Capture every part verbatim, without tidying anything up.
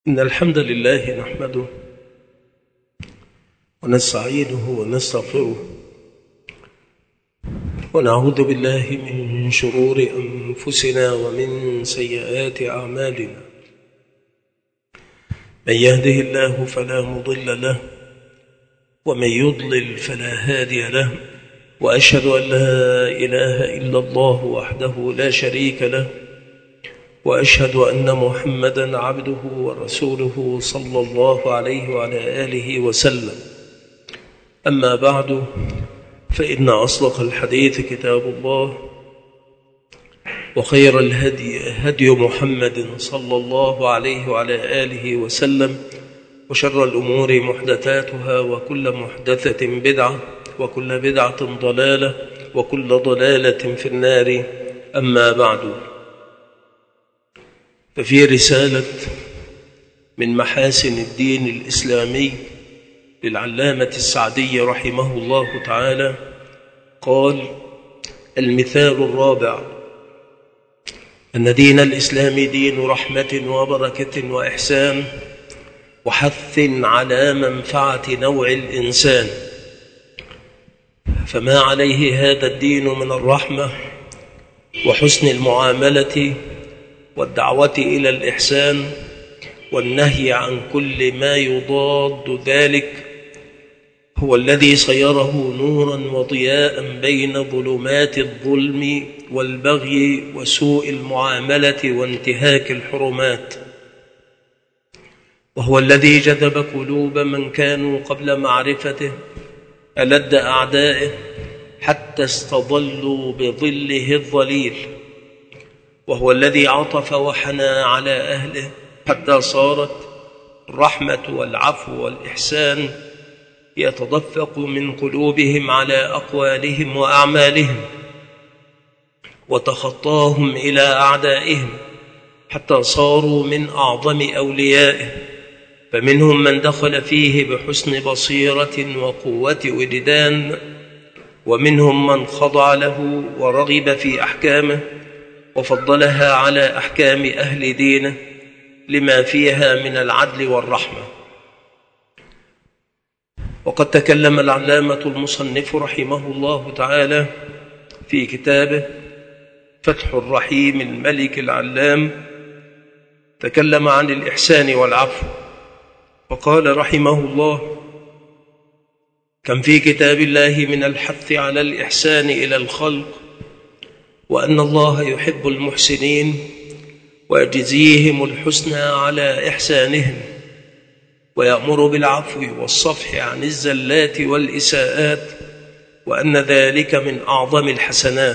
إن الحمد لله نحمده ونستعينه ونستغفره ونعوذ بالله من شرور أنفسنا ومن سيئات أعمالنا. من يهده الله فلا مضل له ومن يضلل فلا هادي له، وأشهد أن لا إله إلا الله وحده لا شريك له، وأشهد أن محمدًا عبده ورسوله صلى الله عليه وعلى آله وسلم. أما بعد، فإن أصدق الحديث كتاب الله، وخير الهدي هدي محمد صلى الله عليه وعلى آله وسلم، وشر الأمور محدثاتها، وكل محدثة بدعة، وكل بدعة ضلالة، وكل ضلالة في النار. أما بعد، ففي رسالة من محاسن الدين الإسلامي للعلامة السعدي رحمه الله تعالى قال: المثال الرابع أن دين الإسلام دين رحمة وبركة وإحسان وحث على منفعة نوع الإنسان، فما عليه هذا الدين من الرحمة وحسن المعاملة والدعوة إلى الإحسان والنهي عن كل ما يضاد ذلك هو الذي صيره نورا وضياء بين ظلمات الظلم والبغي وسوء المعاملة وانتهاك الحرمات، وهو الذي جذب قلوب من كانوا قبل معرفته ألد أعدائه حتى استظلوا بظله الظليل، وهو الذي عطف وحنى على أهله حتى صارت الرحمة والعفو والإحسان يتدفق من قلوبهم على أقوالهم وأعمالهم، وتخطاهم إلى أعدائهم حتى صاروا من أعظم أوليائه، فمنهم من دخل فيه بحسن بصيرة وقوة وجدان، ومنهم من خضع له ورغب في أحكامه وفضلها على أحكام أهل دينه لما فيها من العدل والرحمة. وقد تكلم العلامة المصنف رحمه الله تعالى في كتابه فتح الرحيم الملك العلام، تكلم عن الإحسان والعفو، وقال رحمه الله: كم في كتاب الله من الحث على الإحسان إلى الخلق، وأن الله يحب المحسنين ويجزيهم الحسنى على إحسانهم، ويأمر بالعفو والصفح عن الزلات والإساءات، وأن ذلك من أعظم الحسنات.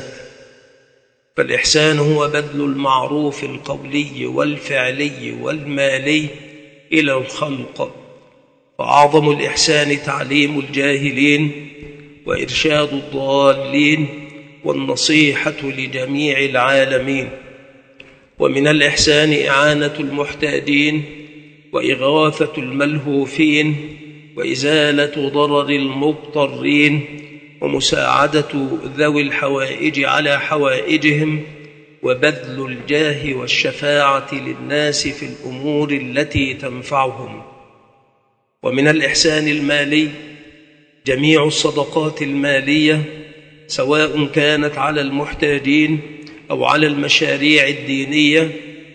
فالإحسان هو بذل المعروف القولي والفعلي والمالي إلى الخلق، وأعظم الإحسان تعليم الجاهلين وإرشاد الضالين والنصيحة لجميع العالمين. ومن الإحسان إعانة المحتاجين وإغاثة الملهوفين وإزالة ضرر المضطرين ومساعدة ذوي الحوائج على حوائجهم وبذل الجاه والشفاعة للناس في الأمور التي تنفعهم. ومن الإحسان المالي جميع الصدقات المالية، سواء كانت على المحتاجين أو على المشاريع الدينية،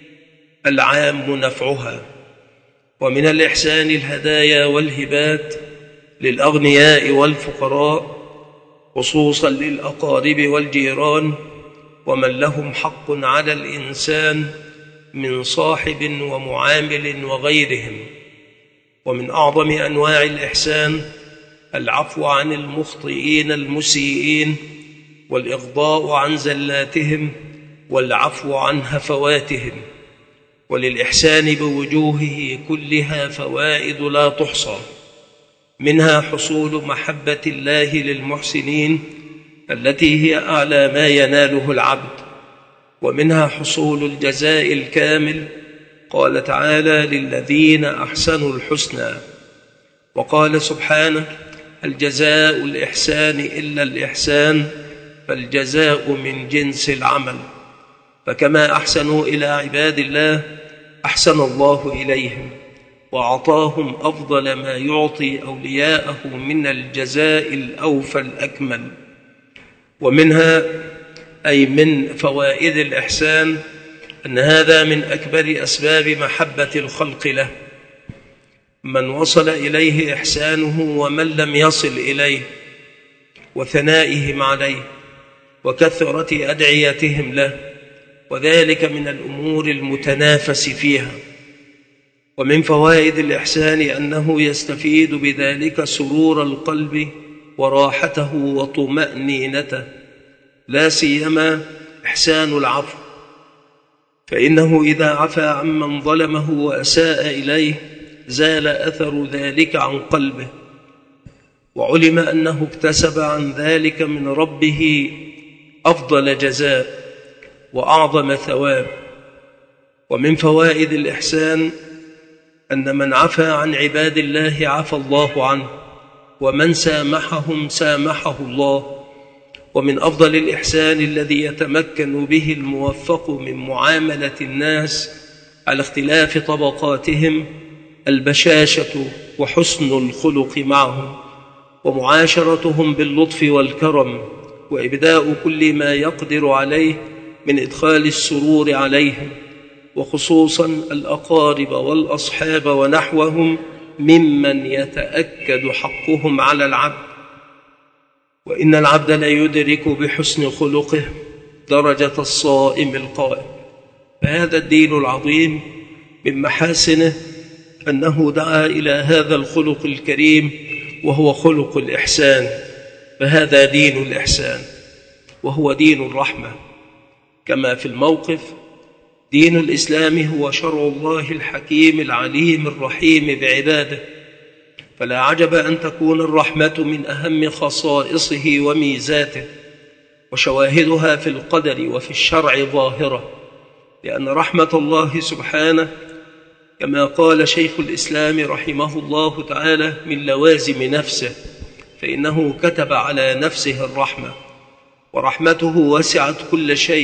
العام نفعها. ومن الإحسان الهدايا والهبات للأغنياء والفقراء، خصوصا للأقارب والجيران ومن لهم حق على الإنسان من صاحب ومعامل وغيرهم. ومن أعظم أنواع الإحسان العفو عن المخطئين المسيئين، والإغضاء عن زلاتهم، والعفو عن هفواتهم. وللإحسان بوجوهه كلها فوائد لا تحصى، منها حصول محبة الله للمحسنين التي هي أعلى ما يناله العبد، ومنها حصول الجزاء الكامل. قال تعالى: للذين أحسنوا الحسنى. وقال سبحانه: هل جزاء الإحسان إلا الإحسان، فالجزاء من جنس العمل. فكما أحسنوا إلى عباد الله أحسن الله إليهم، وأعطاهم أفضل ما يعطي أولياءه من الجزاء الأوفى الأكمل. ومنها أي من فوائد الإحسان أن هذا من أكبر أسباب محبة الخلق له، من وصل إليه إحسانه ومن لم يصل إليه، وثنائهم عليه وكثرة أدعيتهم له، وذلك من الأمور المتنافس فيها. ومن فوائد الإحسان أنه يستفيد بذلك سرور القلب وراحته وطمأنينته، لا سيما إحسان العفو، فإنه إذا عفا عمن ظلمه وأساء إليه زال أثر ذلك عن قلبه، وعلم أنه اكتسب عن ذلك من ربه أفضل جزاء وأعظم ثواب. ومن فوائد الإحسان أن من عفا عن عباد الله عفى الله عنه، ومن سامحهم سامحه الله. ومن أفضل الإحسان الذي يتمكن به الموفق من معاملة الناس على اختلاف طبقاتهم البشاشة وحسن الخلق معهم، ومعاشرتهم باللطف والكرم، وإبداء كل ما يقدر عليه من إدخال السرور عليهم، وخصوصا الأقارب والأصحاب ونحوهم ممن يتأكد حقهم على العبد. وإن العبد لا يدرك بحسن خلقه درجة الصائم القائم. فهذا الدين العظيم من محاسنه أنه دعا إلى هذا الخلق الكريم وهو خلق الإحسان، فهذا دين الإحسان وهو دين الرحمة. كما في الموقف دين الإسلام هو شرع الله الحكيم العليم الرحيم بعباده، فلا عجب أن تكون الرحمة من أهم خصائصه وميزاته، وشواهدها في القدر وفي الشرع ظاهرة، لأن رحمة الله سبحانه كما قال شيخ الإسلام رحمه الله تعالى من لوازم نفسه، فإنه كتب على نفسه الرحمة، ورحمته وسعت كل شيء،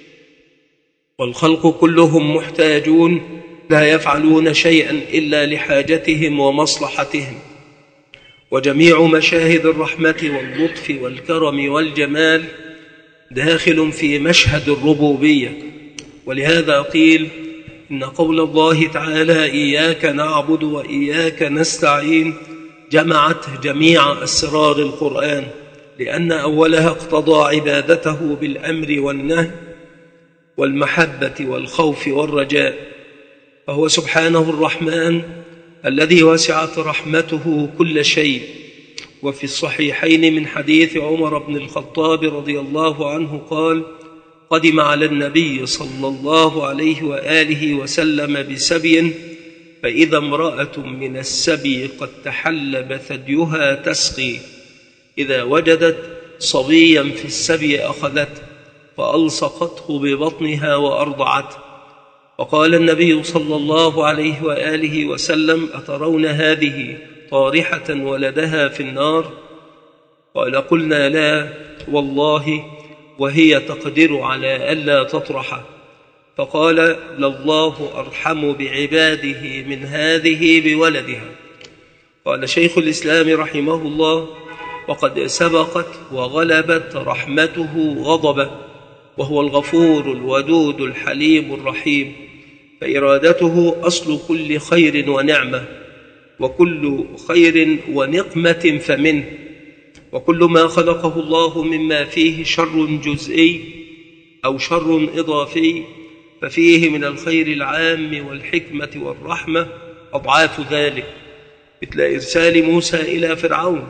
والخلق كلهم محتاجون لا يفعلون شيئا إلا لحاجتهم ومصلحتهم. وجميع مشاهد الرحمة واللطف والكرم والجمال داخل في مشهد الربوبية. ولهذا قيل إن قول الله تعالى إياك نعبد وإياك نستعين جمعت جميع أسرار القرآن، لأن أولها اقتضى عبادته بالأمر والنهي والمحبة والخوف والرجاء، فهو سبحانه الرحمن الذي وسعت رحمته كل شيء. وفي الصحيحين من حديث عمر بن الخطاب رضي الله عنه قال: قدم على النبي صلى الله عليه وآله وسلم بسبي، فإذا امرأة من السبي قد تحلب ثديها تسقي، إذا وجدت صبيا في السبي أخذته فألصقته ببطنها وأرضعته. وقال النبي صلى الله عليه وآله وسلم: أترون هذه طارحة ولدها في النار؟ قال: قلنا لا والله، وهي تقدر على ألا تطرح. فقال: لله أرحم بعباده من هذه بولدها. قال شيخ الإسلام رحمه الله: وقد سبقت وغلبت رحمته غضبه، وهو الغفور الودود الحليم الرحيم، فإرادته أصل كل خير ونعمة، وكل خير ونقمة فمنه، وكل ما خلقه الله مما فيه شر جزئي أو شر إضافي ففيه من الخير العام والحكمة والرحمة أضعاف ذلك، مثل إرسال موسى إلى فرعون،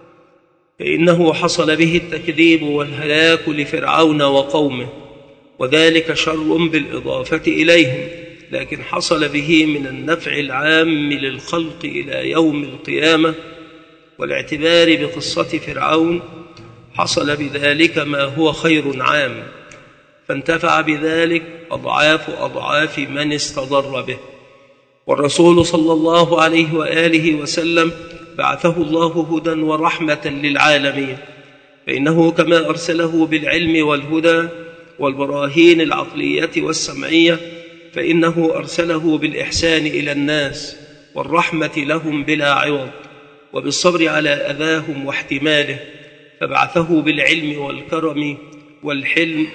فإنه حصل به التكذيب والهلاك لفرعون وقومه، وذلك شر بالإضافة إليهم، لكن حصل به من النفع العام للخلق إلى يوم القيامة. والاعتبار بقصة فرعون حصل بذلك ما هو خير عام، فانتفع بذلك أضعاف أضعاف من استضر به. والرسول صلى الله عليه وآله وسلم بعثه الله هدى ورحمة للعالمين، فإنه كما أرسله بالعلم والهدى والبراهين العقلية والسمعية، فإنه أرسله بالإحسان إلى الناس والرحمة لهم بلا عوض، وبالصبر على أذاهم واحتماله، فبعثه بالعلم والكرم والحلم،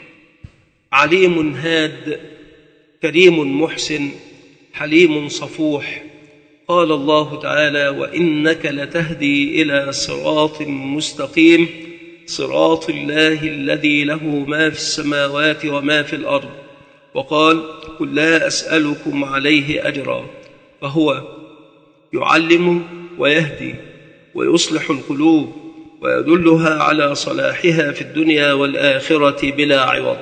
عليم هاد كريم محسن حليم صفوح. قال الله تعالى: وإنك لتهدي إلى صراط مستقيم صراط الله الذي له ما في السماوات وما في الأرض. وقال: قل لا أسألكم عليه أجرا، فهو يعلم ويهدي ويصلح القلوب ويدلها على صلاحها في الدنيا والآخرة بلا عوض.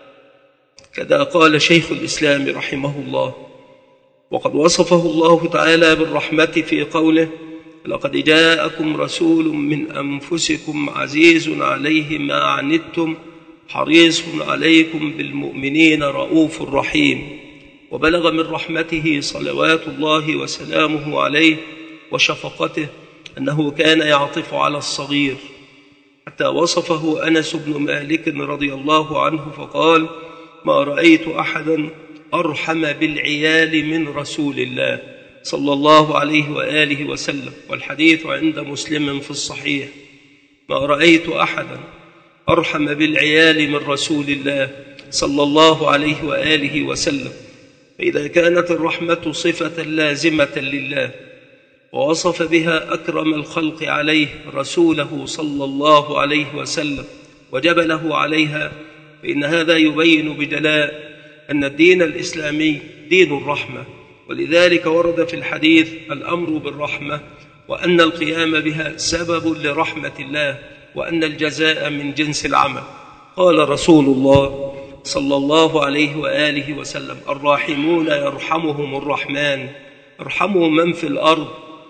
كذا قال شيخ الإسلام رحمه الله. وقد وصفه الله تعالى بالرحمة في قوله: لقد جاءكم رسول من أنفسكم عزيز عليه ما عنتم حريص عليكم بالمؤمنين رؤوف رحيم. وبلغ من رحمته صلوات الله وسلامه عليه وشفقته أنه كان يعطف على الصغير، حتى وصفه أنس بن مالك رضي الله عنه فقال: ما رأيت أحدا أرحم بالعيال من رسول الله صلى الله عليه وآله وسلم. والحديث عند مسلم في الصحيح: ما رأيت أحدا أرحم بالعيال من رسول الله صلى الله عليه وآله وسلم. فإذا كانت الرحمة صفة لازمة لله ووصف بها أكرم الخلق عليه رسوله صلى الله عليه وسلم وجبله عليها، فإن هذا يبين بجلاء أن الدين الإسلامي دين الرحمة. ولذلك ورد في الحديث الأمر بالرحمة، وأن القيام بها سبب لرحمة الله، وأن الجزاء من جنس العمل. قال رسول الله صلى الله عليه وآله وسلم: الراحمون يرحمهم الرحمن، ارحموا من في الأرض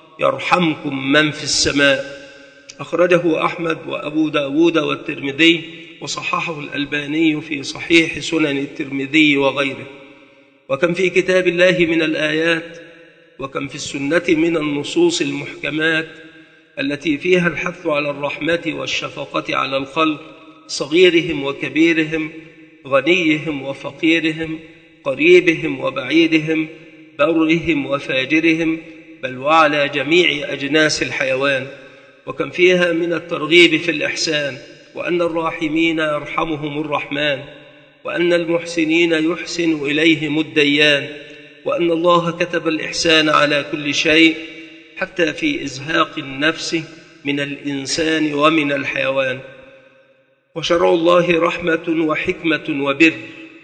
يرحمكم من في السماء. أخرجه أحمد وأبو داود والترمذي، وصححه الألباني في صحيح سنن الترمذي وغيره. وكم في كتاب الله من الآيات، وكم في السنة من النصوص المحكمات التي فيها الحث على الرحمة والشفقة على الخلق، صغيرهم وكبيرهم، غنيهم وفقيرهم، قريبهم وبعيدهم، برهم وفاجرهم، بل وعلى جميع أجناس الحيوان. وكم فيها من الترغيب في الإحسان، وأن الراحمين يرحمهم الرحمن، وأن المحسنين يحسن إليهم الديان، وأن الله كتب الإحسان على كل شيء حتى في إزهاق النفس من الإنسان ومن الحيوان. وشرع الله رحمة وحكمة وبر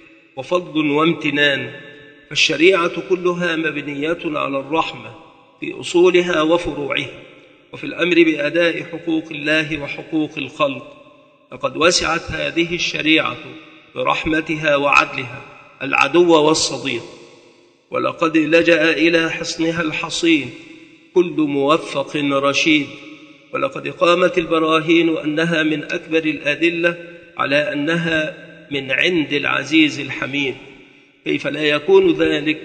وفضل وامتنان، فالشريعة كلها مبنية على الرحمة في أصولها وفروعها، وفي الأمر بأداء حقوق الله وحقوق الخلق. لقد وسعت هذه الشريعة برحمتها وعدلها العدو والصديق، ولقد لجأ إلى حصنها الحصين كل موفق رشيد. ولقد قامت البراهين أنها من أكبر الأدلة على أنها من عند العزيز الحميد. كيف لا يكون ذلك؟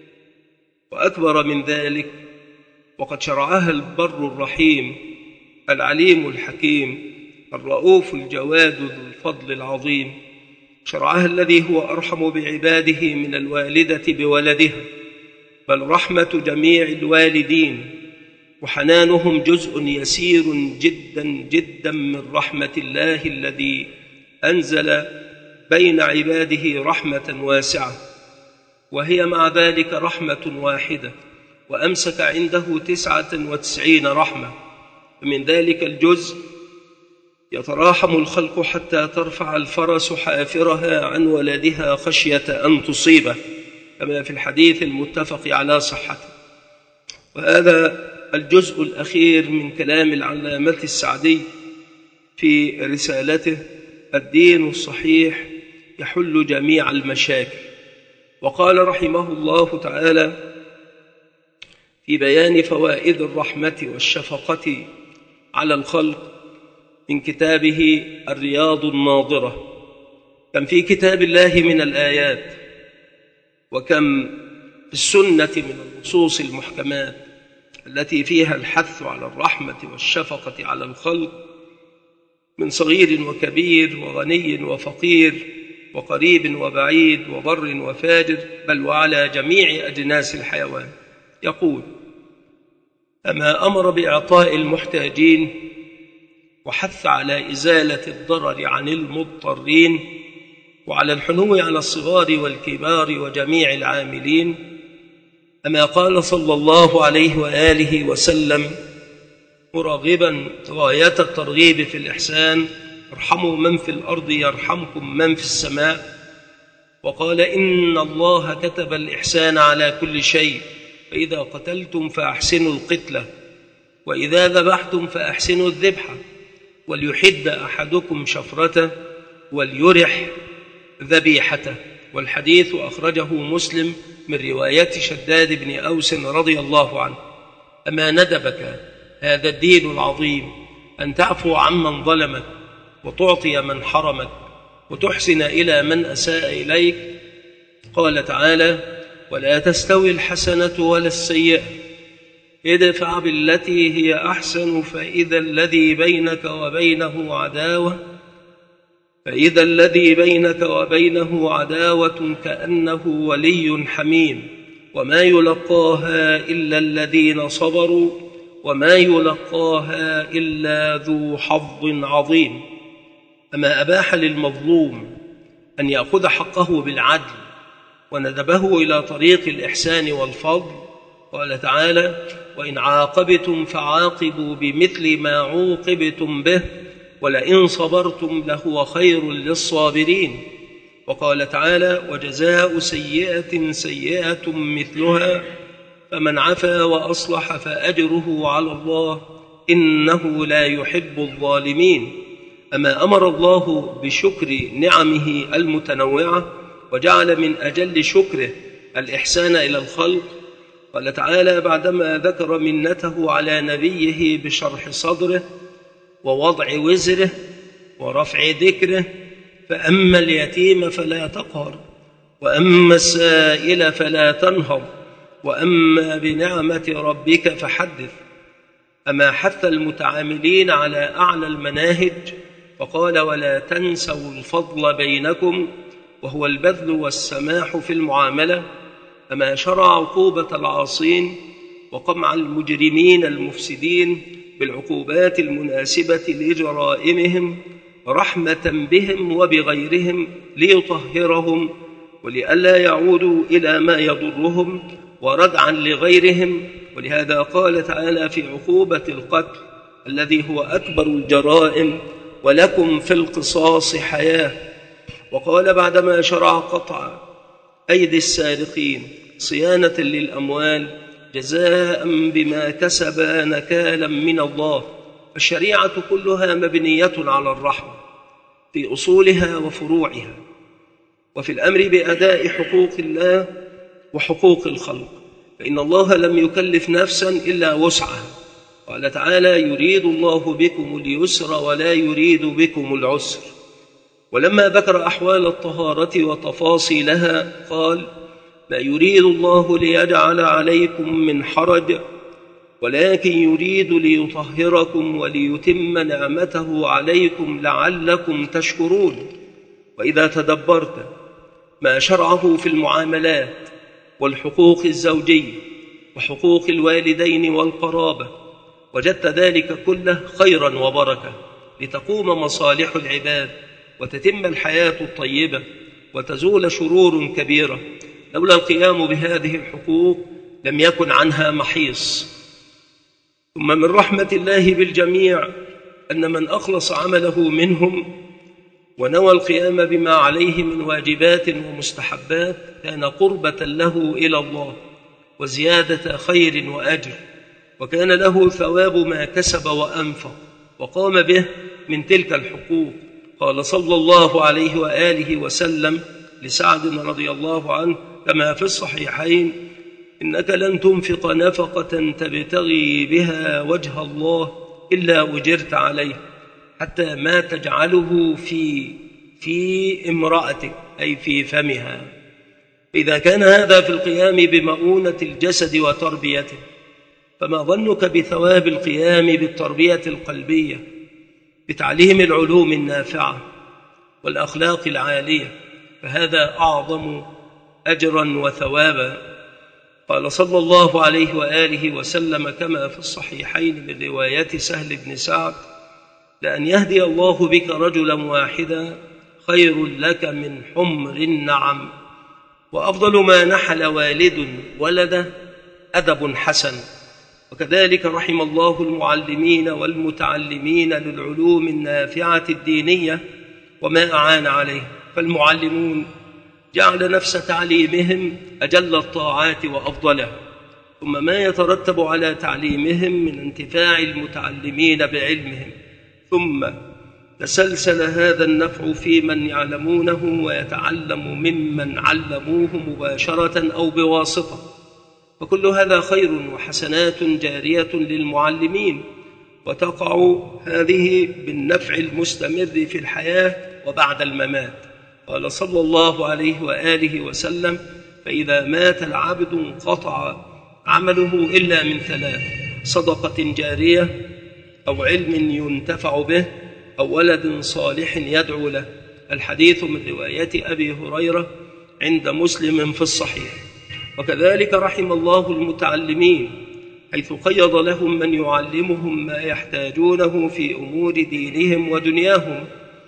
وأكبر من ذلك، وقد شرعها البر الرحيم العليم الحكيم الرؤوف الجواد ذو الفضل العظيم. شرعها الذي هو أرحم بعباده من الوالدة بولدها، بل رحمة جميع الوالدين وحنانهم جزء يسير جدا جدا من رحمة الله الذي أنزل بين عباده رحمة واسعة، وهي مع ذلك رحمة واحدة، وأمسك عنده تسعة وتسعين رحمة. ومن ذلك الجزء يتراحم الخلق حتى ترفع الفرس حافرها عن ولدها خشية أن تصيبه، كما في الحديث المتفق على صحته. وهذا الجزء الأخير من كلام العلامة السعدي في رسالته الدين الصحيح يحل جميع المشاكل. وقال رحمه الله تعالى في بيان فوائد الرحمة والشفقة على الخلق من كتابه الرياض الناظرة: كم في كتاب الله من الآيات، وكم في السنة من النصوص المحكمات التي فيها الحث على الرحمة والشفقة على الخلق، من صغير وكبير وغني وفقير وقريب وبعيد وبر وفاجر، بل وعلى جميع أجناس الحيوان. يقول: أما أمر بإعطاء المحتاجين وحث على إزالة الضرر عن المضطرين وعلى الحنو على الصغار والكبار وجميع العاملين. أما قال صلى الله عليه وآله وسلم مراغبا غاية الترغيب في الإحسان: ارحموا من في الأرض يرحمكم من في السماء. وقال: إن الله كتب الإحسان على كل شيء، فإذا قتلتم فأحسنوا القتلة، وإذا ذبحتم فأحسنوا الذبحة، وليحد أحدكم شفرته وليرح ذبيحته. والحديث أخرجه مسلم من رواية شداد بن أوس رضي الله عنه. أما ندبك هذا الدين العظيم أن تعفو عمن ظلمك وتعطي من حرمك وتحسن إلى من أساء إليك. قال تعالى: ولا تستوي الحسنة ولا السيئة، ادفع بالتي هي أحسن فإذا الذي بينك وبينه عداوة فإذا الذي بينك وبينه عداوة كأنه ولي حميم، وما يلقاها إلا الذين صبروا وما يلقاها إلا ذو حظ عظيم. أما أباح للمظلوم أن يأخذ حقه بالعدل وندبه إلى طريق الإحسان والفضل. قال تعالى: وإن عاقبتم فعاقبوا بمثل ما عوقبتم به ولئن صبرتم لهو خير للصابرين. وقال تعالى: وجزاء سيئة سيئة مثلها فمن عفا وأصلح فأجره على الله إنه لا يحب الظالمين. أما أمر الله بشكر نعمه المتنوعة وجعل من أجل شكره الإحسان إلى الخلق. قال تعالى بعدما ذكر منته على نبيه بشرح صدره ووضع وزره ورفع ذكره: فأما اليتيم فلا تقهر وأما السائل فلا تنهر وأما بنعمة ربك فحدث. أما حث المتعاملين على أعلى المناهج فقال: ولا تنسوا الفضل بينكم، وهو البذل والسماح في المعاملة. أما شرع عقوبة العاصين وقمع المجرمين المفسدين بالعقوبات المناسبة لجرائمهم رحمة بهم وبغيرهم ليطهرهم ولئلا يعودوا إلى ما يضرهم وردعا لغيرهم. ولهذا قال تعالى في عقوبة القتل الذي هو أكبر الجرائم: ولكم في القصاص حياة. وقال بعدما شرع قطع أيدي السارقين صيانة للأموال جزاء بما كسب نكالا من الله. الشريعة كلها مبنية على الرحمة في أصولها وفروعها، وفي الأمر بأداء حقوق الله وحقوق الخلق، فإن الله لم يكلف نفسا إلا وسعها. قال تعالى: يريد الله بكم اليسر ولا يريد بكم العسر. ولما ذكر أحوال الطهارة وتفاصيلها قال: لا يريد الله ليجعل عليكم من حرج ولكن يريد ليطهركم وليتم نعمته عليكم لعلكم تشكرون. وإذا تدبرت ما شرعه في المعاملات والحقوق الزوجية وحقوق الوالدين والقرابة وجدت ذلك كله خيرا وبركة لتقوم مصالح العباد وتتم الحياة الطيبة وتزول شرور كبيرة. لولا القيام بهذه الحقوق لم يكن عنها محيص. ثم من رحمة الله بالجميع أن من أخلص عمله منهم ونوى القيام بما عليه من واجبات ومستحبات كان قربة له إلى الله وزيادة خير وأجر، وكان له ثواب ما كسب وأنفق وقام به من تلك الحقوق. قال صلى الله عليه وآله وسلم لسعد رضي الله عنه كما في الصحيحين: إنك لن تنفق نفقة تبتغي بها وجه الله إلا أجرت عليه حتى ما تجعله في في امرأتك أي في فمها. إذا كان هذا في القيام بمؤونة الجسد وتربيته، فما ظنك بثواب القيام بالتربية القلبية بتعليم العلوم النافعة والأخلاق العالية؟ فهذا أعظم أجرا وثوابا. قال صلى الله عليه وآله وسلم كما في الصحيحين من رواية سهل بن سعد: لأن يهدي الله بك رجلا واحدا خير لك من حمر النعم. وأفضل ما نحل والد ولده أدب حسن. وكذلك رحم الله المعلمين والمتعلمين للعلوم النافعة الدينية وما أعان عليه، فالمعلمون جعل نفس تعليمهم أجل الطاعات وأفضله، ثم ما يترتب على تعليمهم من انتفاع المتعلمين بعلمهم، ثم تسلسل هذا النفع في من يعلمونه ويتعلم ممن علموه مباشرة أو بواسطة، فكل هذا خير وحسنات جارية للمعلمين، وتقع هذه بالنفع المستمر في الحياة وبعد الممات. قال صلى الله عليه وآله وسلم: فإذا مات العبد انقطع عمله إلا من ثلاث: صدقة جارية، أو علم ينتفع به، أو ولد صالح يدعو له. الحديث من رواية أبي هريرة عند مسلم في الصحيح. وكذلك رحم الله المتعلمين حيث قيض لهم من يعلمهم ما يحتاجونه في أمور دينهم ودنياهم،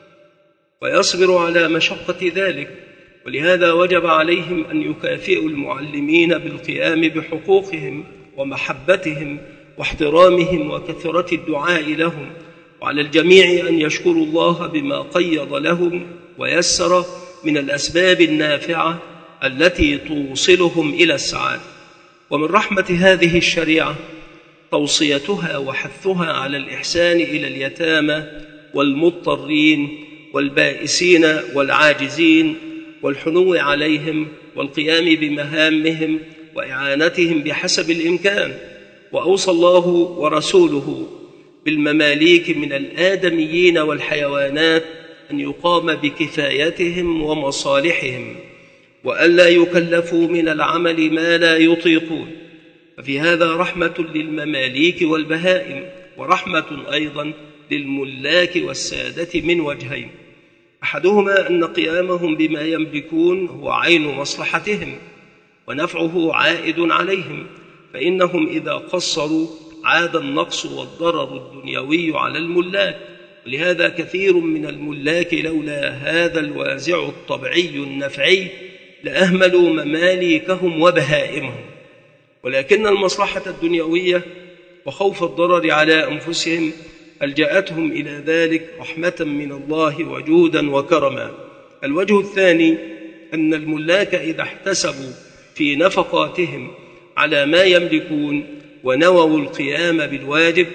ويصبر على مشقة ذلك، ولهذا وجب عليهم أن يكافئوا المعلمين بالقيام بحقوقهم ومحبتهم واحترامهم وكثرة الدعاء لهم، وعلى الجميع أن يشكروا الله بما قيض لهم ويسر من الأسباب النافعة التي توصلهم إلى السعادة. ومن رحمة هذه الشريعة توصيتها وحثها على الإحسان إلى اليتامى والمضطرين والبائسين والعاجزين، والحنو عليهم والقيام بمهامهم وإعانتهم بحسب الإمكان. وأوصى الله ورسوله بالمماليك من الآدميين والحيوانات أن يقام بكفايتهم ومصالحهم، وألا يكلفوا من العمل ما لا يطيقون. ففي هذا رحمة للمماليك والبهائم، ورحمة أيضا للملاك والسادة من وجهين: أحدهما أن قيامهم بما يملكون هو عين مصلحتهم ونفعه عائد عليهم، فإنهم إذا قصروا عاد النقص والضرر الدنيوي على الملاك. ولهذا كثير من الملاك لولا هذا الوازع الطبيعي النفعي لأهملوا مماليكهم وبهائمهم، ولكن المصلحة الدنيوية وخوف الضرر على أنفسهم ألجأتهم إلى ذلك رحمة من الله وجودا وكرما. الوجه الثاني أن الملاك إذا احتسبوا في نفقاتهم على ما يملكون ونووا القيام بالواجب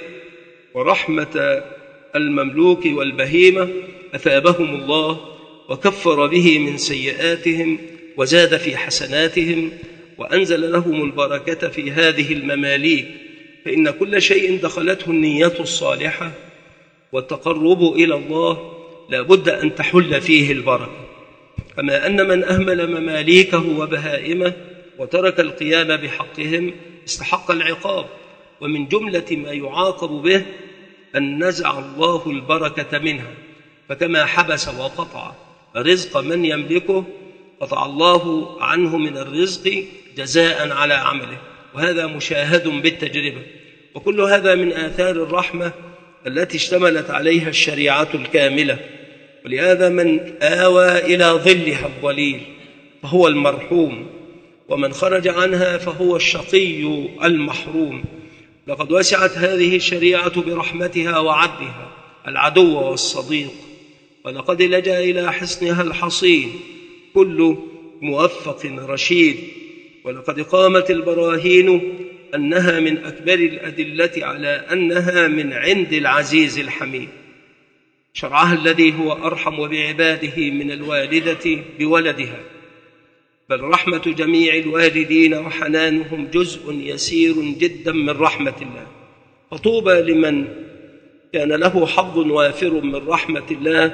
ورحمة المملوك والبهيمة أثابهم الله وكفر به من سيئاتهم وزاد في حسناتهم، وأنزل لهم البركة في هذه المماليك. فإن كل شيء دخلته النية الصالحة والتقرب إلى الله لا بد أن تحل فيه البركة، كما أن من أهمل مماليكه وبهائمه وترك القيام بحقهم استحق العقاب. ومن جملة ما يعاقب به أن نزع الله البركة منها، فكما حبس وقطع رزق من يملكه قطع الله عنه من الرزق جزاء على عمله، وهذا مشاهد بالتجربة. وكل هذا من آثار الرحمة التي اشتملت عليها الشريعة الكاملة. ولهذا من آوى إلى ظلها الظليل فهو المرحوم، ومن خرج عنها فهو الشقي المحروم. لقد وسعت هذه الشريعة برحمتها وعدلها العدو والصديق، ولقد لجأ إلى حصنها الحصين كل موفق رشيد. ولقد قامت البراهين أنها من أكبر الأدلة على أنها من عند العزيز الحميد. شرعها الذي هو أرحم بعباده من الوالدة بولدها، بل رحمة جميع الوالدين وحنانهم جزء يسير جدا من رحمة الله. فطوبى لمن كان له حظ وافر من رحمة الله.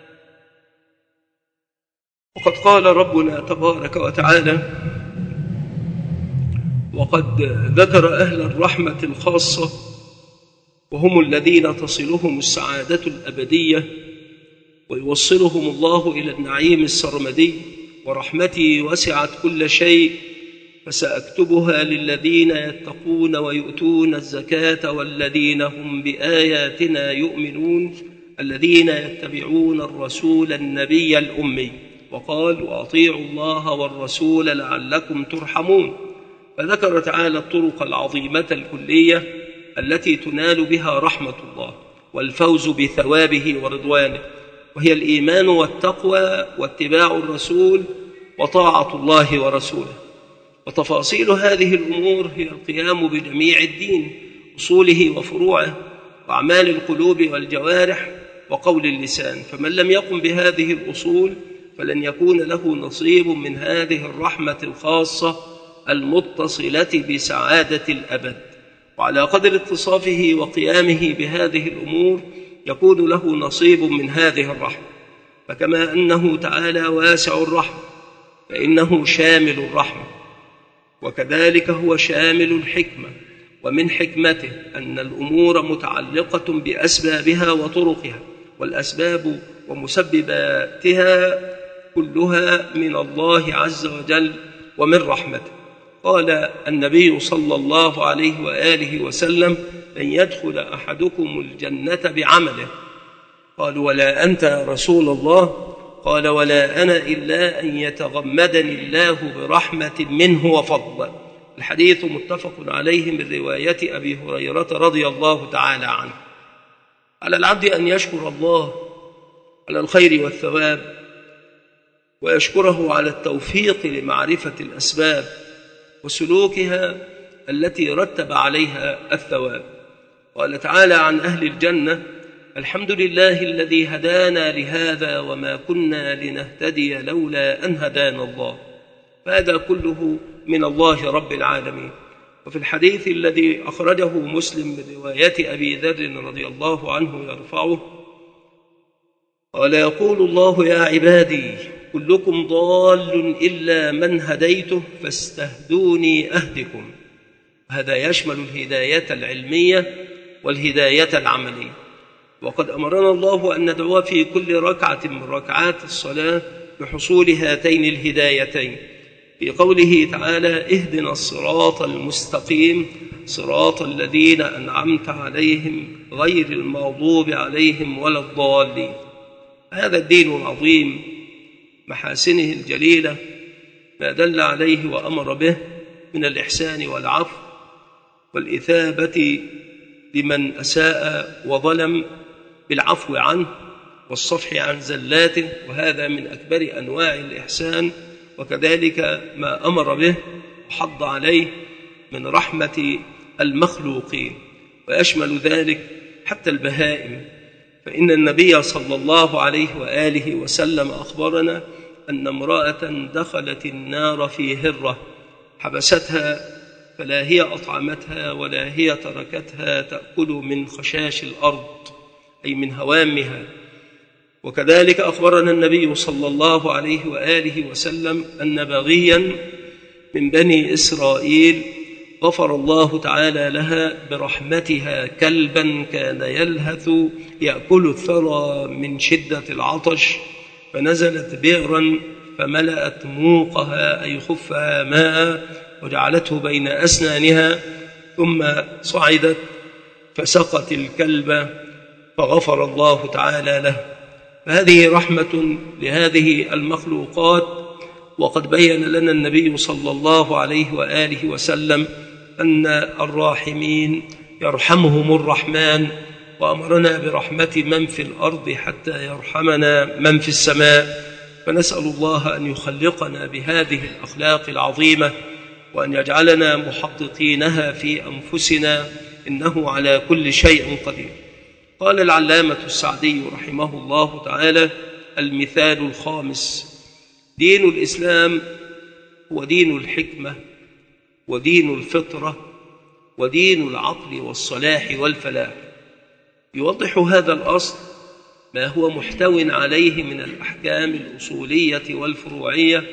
وقد قال ربنا تبارك وتعالى: وقد ذكر أهل الرحمة الخاصة وهم الذين تصلهم السعادة الأبدية ويوصلهم الله إلى النعيم السرمدي: ورحمتي وسعت كل شيء فسأكتبها للذين يتقون ويؤتون الزكاة والذين هم بآياتنا يؤمنون الذين يتبعون الرسول النبي الأمي. وقال: وأطيعوا الله والرسول لعلكم ترحمون. فذكر تعالى الطرق العظيمة الكلية التي تنال بها رحمة الله والفوز بثوابه ورضوانه، وهي الإيمان والتقوى واتباع الرسول وطاعة الله ورسوله. وتفاصيل هذه الأمور هي القيام بجميع الدين، أصوله وفروعه، وأعمال القلوب والجوارح وقول اللسان. فمن لم يقم بهذه الأصول فلن يكون له نصيب من هذه الرحمة الخاصة المتصلة بسعادة الأبد. وعلى قدر اتصافه وقيامه بهذه الأمور يكون له نصيب من هذه الرحمة. فكما أنه تعالى واسع الرحمة فإنه شامل الرحمة، وكذلك هو شامل الحكمة. ومن حكمته أن الأمور متعلقة بأسبابها وطرقها، والأسباب ومسبباتها كلها من الله عز وجل ومن رحمته. قال النبي صلى الله عليه وآله وسلم: لن يدخل أحدكم الجنة بعمله. قالوا: ولا أنت يا رسول الله؟ قال: ولا أنا إلا أن يتغمدني الله برحمة منه وفضل. الحديث متفق عليه من رواية أبي هريرة رضي الله تعالى عنه. على العبد أن يشكر الله على الخير والثواب، ويشكره على التوفيق لمعرفة الأسباب وسلوكها التي رتب عليها الثواب. قال تعالى عن أهل الجنة: الحمد لله الذي هدانا لهذا وما كنا لنهتدي لولا أن هدانا الله. فهذا كله من الله رب العالمين. وفي الحديث الذي أخرجه مسلم من رواية أبي ذر رضي الله عنه يرفعه قال: يقول الله: يا عبادي كلكم ضال إلا من هديته فاستهدوني أهدكم. هذا يشمل الهداية العلمية والهداية العملية. وقد أمرنا الله أن ندعو في كل ركعة من ركعات الصلاة بحصول هاتين الهدايتين، في قوله تعالى: اهدنا الصراط المستقيم صراط الذين أنعمت عليهم غير المغضوب عليهم ولا الضالين. هذا الدين العظيم محاسنه الجليلة ما دل عليه وأمر به من الإحسان والعفو والإثابة لمن أساء وظلم بالعفو عنه والصفح عن زلاته، وهذا من أكبر أنواع الإحسان. وكذلك ما أمر به وحض عليه من رحمة المخلوقين، ويشمل ذلك حتى البهائم. فإن النبي صلى الله عليه وآله وسلم أخبرنا أن امرأة دخلت النار في هرة حبستها، فلا هي أطعمتها ولا هي تركتها تأكل من خشاش الأرض، أي من هوامها. وكذلك أخبرنا النبي صلى الله عليه وآله وسلم أن بغيا من بني إسرائيل غفر الله تعالى لها برحمتها كلبا كان يلهث يأكل الثرى من شدة العطش، فنزلت بئرا فملأت موقها أي خفها ماء وجعلته بين أسنانها، ثم صعدت فسقت الكلب فغفر الله تعالى له. فهذه رحمة لهذه المخلوقات. وقد بين لنا النبي صلى الله عليه وآله وسلم أن الراحمين يرحمهم الرحمن، وأمرنا برحمة من في الأرض حتى يرحمنا من في السماء. فنسأل الله أن يخلقنا بهذه الأخلاق العظيمة، وأن يجعلنا محققينها في أنفسنا، إنه على كل شيء قدير. قال العلامة السعدي رحمه الله تعالى: المثال الخامس: دين الإسلام هو دين الحكمة ودين الفطرة ودين العقل والصلاح والفلاح. يوضح هذا الأصل ما هو محتو عليه من الأحكام الأصولية والفروعية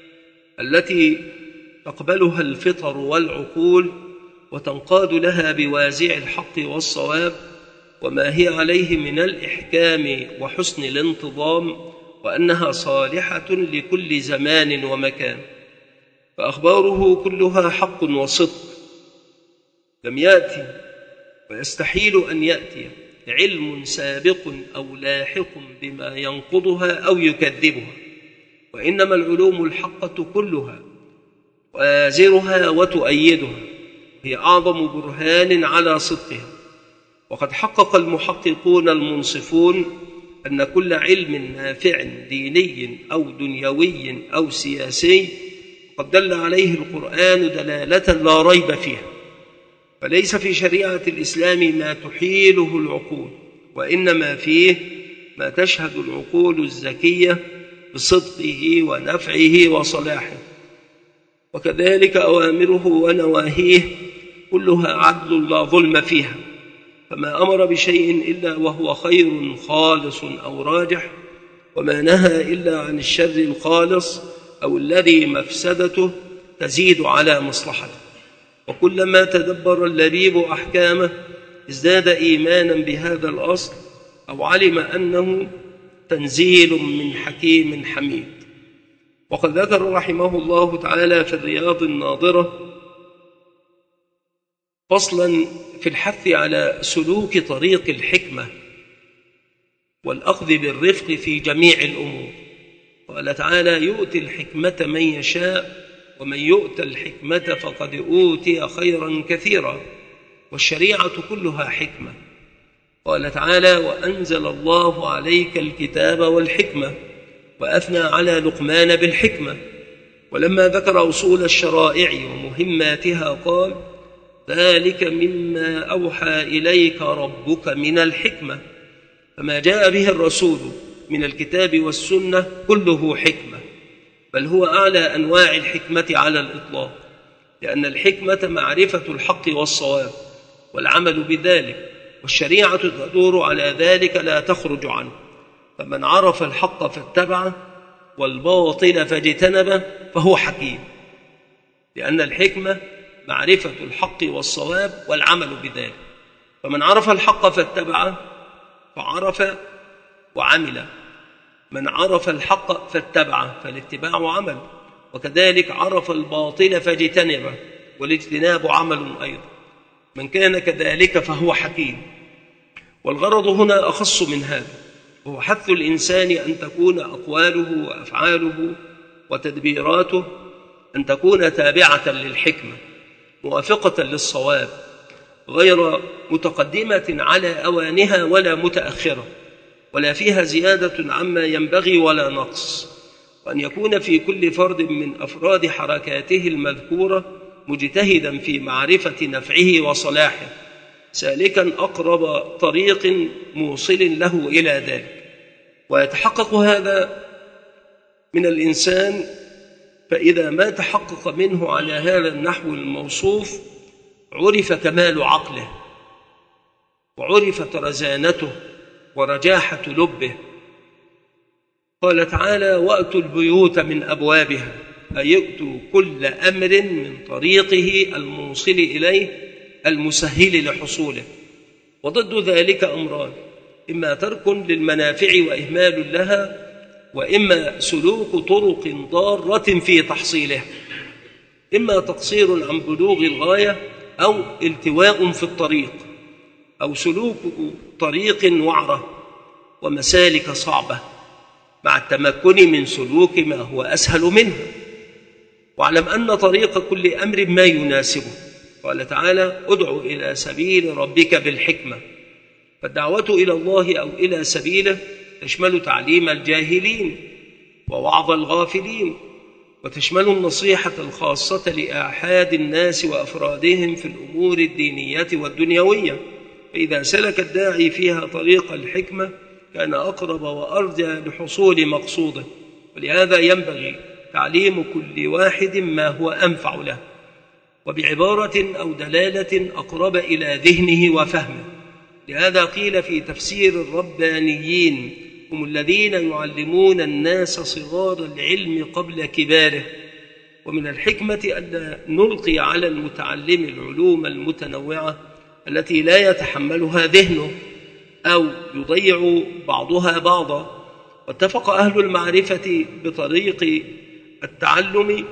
التي تقبلها الفطر والعقول وتنقاد لها بوازع الحق والصواب، وما هي عليه من الإحكام وحسن الانتظام، وأنها صالحة لكل زمان ومكان. فأخباره كلها حق وصدق، لم يأتي ويستحيل أن يأتي علم سابق أو لاحق بما ينقضها أو يكذبها، وإنما العلوم الحقة كلها وآزرها وتؤيدها، هي أعظم برهان على صدقها. وقد حقق المحققون المنصفون أن كل علم نافع ديني أو دنيوي أو سياسي قد دل عليه القرآن دلالة لا ريب فيها، فليس في شريعة الإسلام ما تحيله العقول، وإنما فيه ما تشهد العقول الزكية بصدقه ونفعه وصلاحه. وكذلك أوامره ونواهيه كلها عدل لا ظلم فيها، فما أمر بشيء إلا وهو خير خالص أو راجح، وما نهى إلا عن الشر الخالص أو الذي مفسدته تزيد على مصلحته. وكلما تدبر اللبيب أحكامه ازداد إيمانا بهذا الأصل، أو علم أنه تنزيل من حكيم حميد. وقد ذكر رحمه الله تعالى في الرياض الناظرة فصلا في الحث على سلوك طريق الحكمة والأخذ بالرفق في جميع الأمور. قال تعالى: يؤتي الحكمة من يشاء ومن يؤت الحكمة فقد أوتي خيرا كثيرا، والشريعة كلها حكمة. قال تعالى: وأنزل الله عليك الكتاب والحكمة، وأثنى على لقمان بالحكمة. ولما ذكر أصول الشرائع ومهماتها قال: ذلك مما أوحى إليك ربك من الحكمة. فما جاء به الرسول من الكتاب والسنة كله حكمة، بل هو أعلى أنواع الحكمة على الإطلاق، لأن الحكمة معرفة الحق والصواب والعمل بذلك، والشريعة تدور على ذلك لا تخرج عنه. فمن عرف الحق فاتبعه والباطل فاجتنبه فهو حكيم، لأن الحكمة معرفة الحق والصواب والعمل بذلك. فمن عرف الحق فاتبعه فعرف وعمل، من عرف الحق فاتبعه فالاتباع عمل، وكذلك عرف الباطل فاجتنبه والاجتناب عمل أيضا. من كان كذلك فهو حكيم. والغرض هنا أخص من هذا، وهو حث الإنسان أن تكون أقواله وأفعاله وتدبيراته أن تكون تابعة للحكمة موافقة للصواب، غير متقدمة على أوانها ولا متأخرة، ولا فيها زيادة عما ينبغي ولا نقص. وأن يكون في كل فرد من أفراد حركاته المذكورة مجتهدا في معرفة نفعه وصلاحه، سالكا أقرب طريق موصل له إلى ذلك. ويتحقق هذا من الإنسان، فإذا ما تحقق منه على هذا النحو الموصوف عرف كمال عقله، وعرفت رزانته ورجاحة لبه. قال تعالى: وأتوا البيوت من أبوابها، أي يؤتوا كل أمر من طريقه الموصل إليه المسهل لحصوله. وضد ذلك أمران: إما ترك للمنافع وإهمال لها، وإما سلوك طرق ضارة في تحصيلها، إما تقصير عن بلوغ الغاية أو التواء في الطريق، أو سلوك طريق وعرة ومسالك صعبة مع التمكن من سلوك ما هو أسهل منه. واعلم أن طريق كل أمر ما يناسبه. قال تعالى: ادع إلى سبيل ربك بالحكمة. فالدعوة إلى الله أو إلى سبيله تشمل تعليم الجاهلين ووعظ الغافلين، وتشمل النصيحة الخاصة لآحاد الناس وأفرادهم في الأمور الدينية والدنيوية. فإذا سلك الداعي فيها طريق الحكمة كان أقرب وأرجى لحصول مقصوده. ولهذا ينبغي تعليم كل واحد ما هو أنفع له، وبعبارة أو دلالة أقرب إلى ذهنه وفهمه. لهذا قيل في تفسير: الربانيين هم الذين يعلمون الناس صغار العلم قبل كباره. ومن الحكمة أن نلقي على المتعلم العلوم المتنوعة التي لا يتحملها ذهنه أو يضيع بعضها بعضا. واتفق أهل المعرفة بطريق التعلم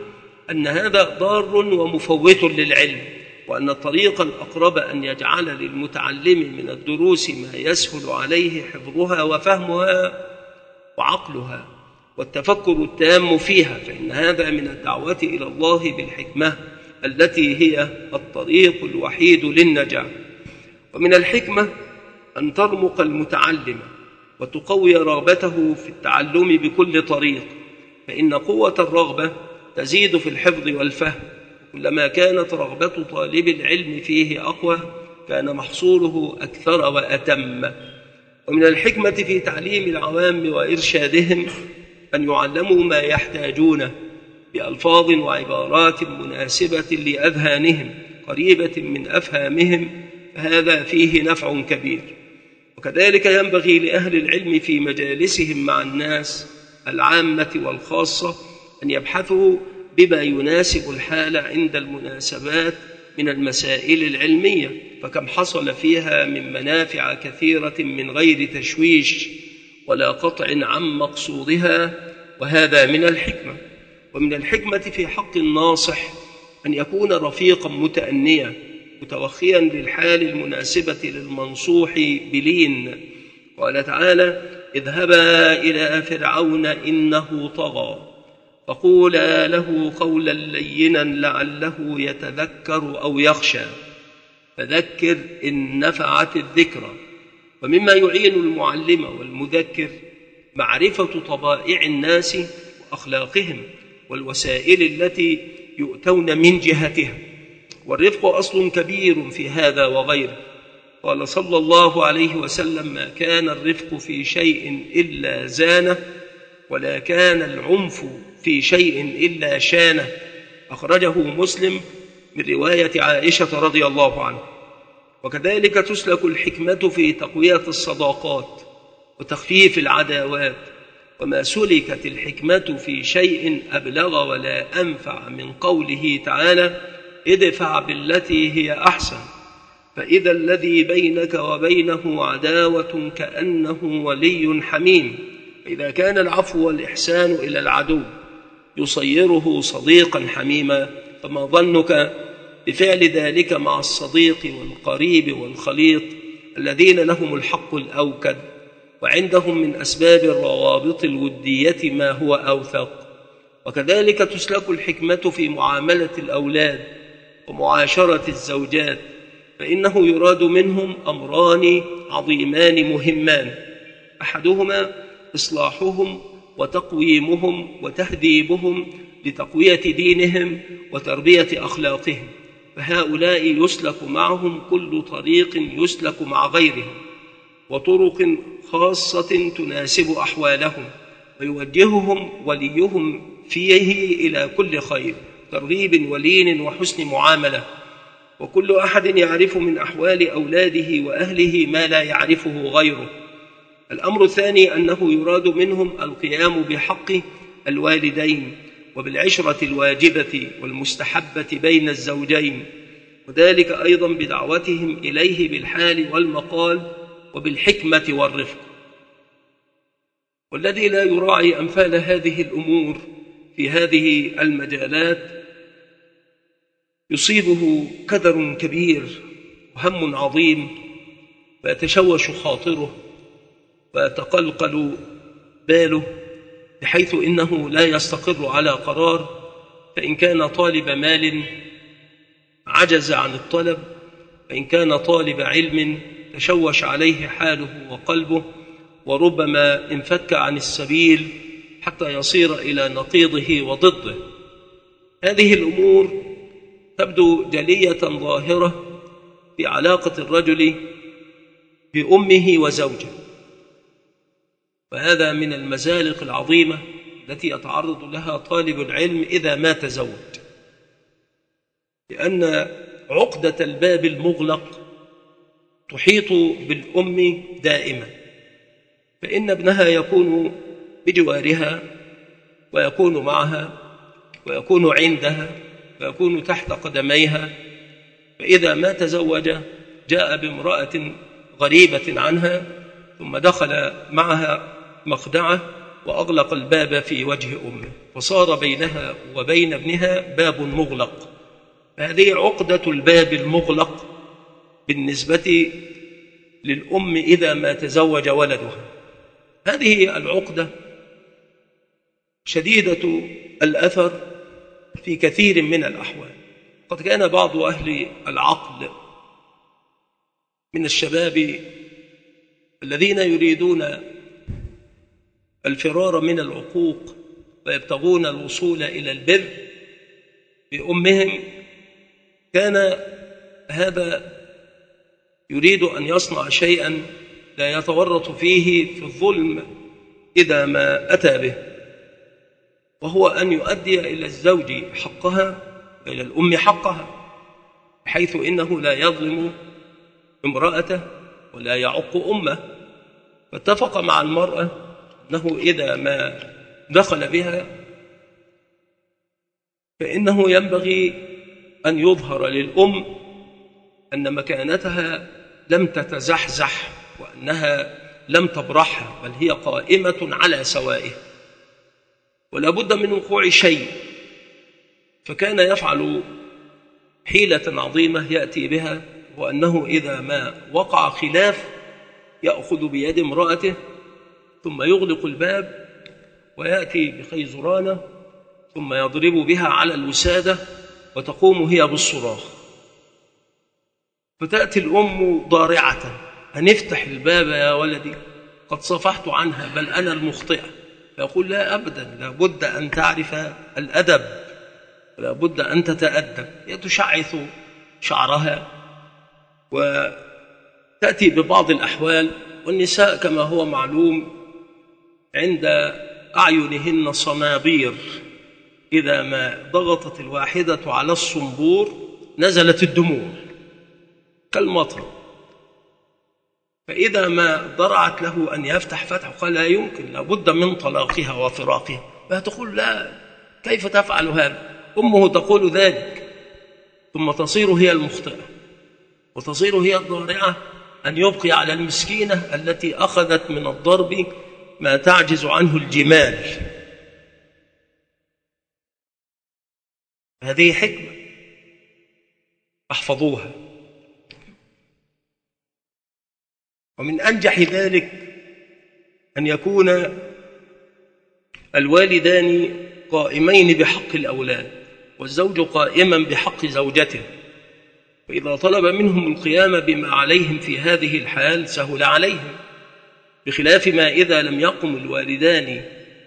أن هذا ضار ومفوت للعلم، وأن الطريق الأقرب أن يجعل للمتعلم من الدروس ما يسهل عليه حفظها وفهمها وعقلها والتفكر التام فيها، فإن هذا من الدعوة إلى الله بالحكمة التي هي الطريق الوحيد للنجاة. ومن الحكمة أن ترمق المتعلم وتقوي رغبته في التعلم بكل طريق، فإن قوة الرغبة تزيد في الحفظ والفهم، كلما كانت رغبة طالب العلم فيه أقوى كان محصوله أكثر وأتم. ومن الحكمة في تعليم العوام وإرشادهم أن يعلموا ما يحتاجونه بألفاظ وعبارات مناسبة لأذهانهم قريبة من أفهامهم، فهذا فيه نفع كبير. وكذلك ينبغي لأهل العلم في مجالسهم مع الناس العامة والخاصة أن يبحثوا بما يناسب الحال عند المناسبات من المسائل العلمية، فكم حصل فيها من منافع كثيرة من غير تشويش ولا قطع عن مقصودها، وهذا من الحكمة. ومن الحكمة في حق الناصح أن يكون رفيقا متأنيا متوخيا للحال المناسبة للمنصوح بلين. قال تعالى: اذهبا إلى فرعون إنه طغى فقولا له قولا لينا لعله يتذكر أو يخشى فذكر إن نفعت الذكرى. ومما يعين المعلم والمذكر معرفة طبائع الناس وأخلاقهم والوسائل التي يؤتون من جهتها، والرفق أصل كبير في هذا وغيره. قال صلى الله عليه وسلم: ما كان الرفق في شيء إلا زانه، ولا كان العنف في شيء إلا شانه. أخرجه مسلم من رواية عائشة رضي الله عنها. وكذلك تسلك الحكمة في تقوية الصداقات وتخفيف العداوات، وما سلكت الحكمة في شيء أبلغ ولا أنفع من قوله تعالى: ادفع بالتي هي أحسن فإذا الذي بينك وبينه عداوة كأنه ولي حميم. فإذا كان العفو والإحسان إلى العدو يصيره صديقا حميما، فما ظنك بفعل ذلك مع الصديق والقريب والخليط الذين لهم الحق الأوكد وعندهم من أسباب الروابط الودية ما هو أوثق. وكذلك تسلك الحكمة في معاملة الأولاد ومعاشرة الزوجات، فإنه يراد منهم أمران عظيمان مهمان: أحدهما إصلاحهم وتقويمهم وتهذيبهم لتقوية دينهم وتربية أخلاقهم، فهؤلاء يسلك معهم كل طريق يسلك مع غيرهم، وطرق خاصة تناسب أحوالهم، ويوجههم وليهم فيه إلى كل خير، ترغيب ولين وحسن معاملة. وكل أحد يعرف من أحوال أولاده وأهله ما لا يعرفه غيره. الأمر الثاني أنه يراد منهم القيام بحق الوالدين وبالعشرة الواجبة والمستحبة بين الزوجين، وذلك أيضا بدعوتهم إليه بالحال والمقال وبالحكمة والرفق. والذي لا يراعي أمثال هذه الأمور في هذه المجالات يصيبه كدر كبير وهم عظيم، ويتشوش خاطره ويتقلقل باله، بحيث إنه لا يستقر على قرار. فإن كان طالب مال عجز عن الطلب، فإن كان طالب علم تشوش عليه حاله وقلبه، وربما انفك عن السبيل حتى يصير إلى نقيضه وضده. هذه الأمور تبدو جلية ظاهرة في علاقة الرجل بأمه وزوجه، وهذا من المزالق العظيمة التي يتعرض لها طالب العلم إذا ما تزوج، لأن عقدة الباب المغلق تحيط بالأم دائما، فإن ابنها يكون بجوارها ويكون معها ويكون عندها ويكون تحت قدميها، فإذا ما تزوج جاء بامرأة غريبة عنها ثم دخل معها مخدعه وأغلق الباب في وجه أمه، فصار بينها وبين ابنها باب مغلق. هذه عقدة الباب المغلق بالنسبة للأم إذا ما تزوج ولدها. هذه العقدة شديدة الأثر في كثير من الأحوال. قد كان بعض أهل العقل من الشباب الذين يريدون الفرار من العقوق ويبتغون الوصول إلى البر بأمهم، كان هذا يريد أن يصنع شيئا لا يتورط فيه في الظلم إذا ما أتى به، وهو أن يؤدي إلى الزوج حقها وإلى الأم حقها، بحيث إنه لا يظلم امرأته ولا يعق أمه. فاتفق مع المرأة أنه إذا ما دخل بها فإنه ينبغي أن يظهر للأم أن مكانتها لم تتزحزح وأنها لم تبرحها، بل هي قائمة على سوائه ولا بد من وقوع شيء. فكان يفعل حيلة عظيمة يأتي بها، وأنه إذا ما وقع خلاف يأخذ بيد امرأته ثم يغلق الباب ويأتي بخيزرانة ثم يضرب بها على الوسادة وتقوم هي بالصراخ، فتأتي الأم ضارعة: هنفتح الباب يا ولدي، قد صفحت عنها، بل أنا المخطئة. فيقول: لا أبدا، لا بد أن تعرف الأدب، لا بد أن تتأدب. يتشعث شعرها وتأتي ببعض الأحوال. والنساء كما هو معلوم عند أعينهن صنابير، إذا ما ضغطت الواحدة على الصنبور نزلت الدموع كالمطر. فإذا ما ضرعت له أن يفتح فتح قال: لا يمكن، لا بد من طلاقها وفراقها. فتقول: لا، كيف تفعل هذا؟ أمه تقول ذلك، ثم تصير هي المخطئة وتصير هي الضارعة، أن يبقي على المسكينة التي أخذت من الضرب ما تعجز عنه الجمال. هذه حكمة احفظوها. ومن أنجح ذلك أن يكون الوالدان قائمين بحق الأولاد والزوج قائما بحق زوجته، فإذا طلب منهم القيام بما عليهم في هذه الحال سهل عليهم، بخلاف ما إذا لم يقم الوالدان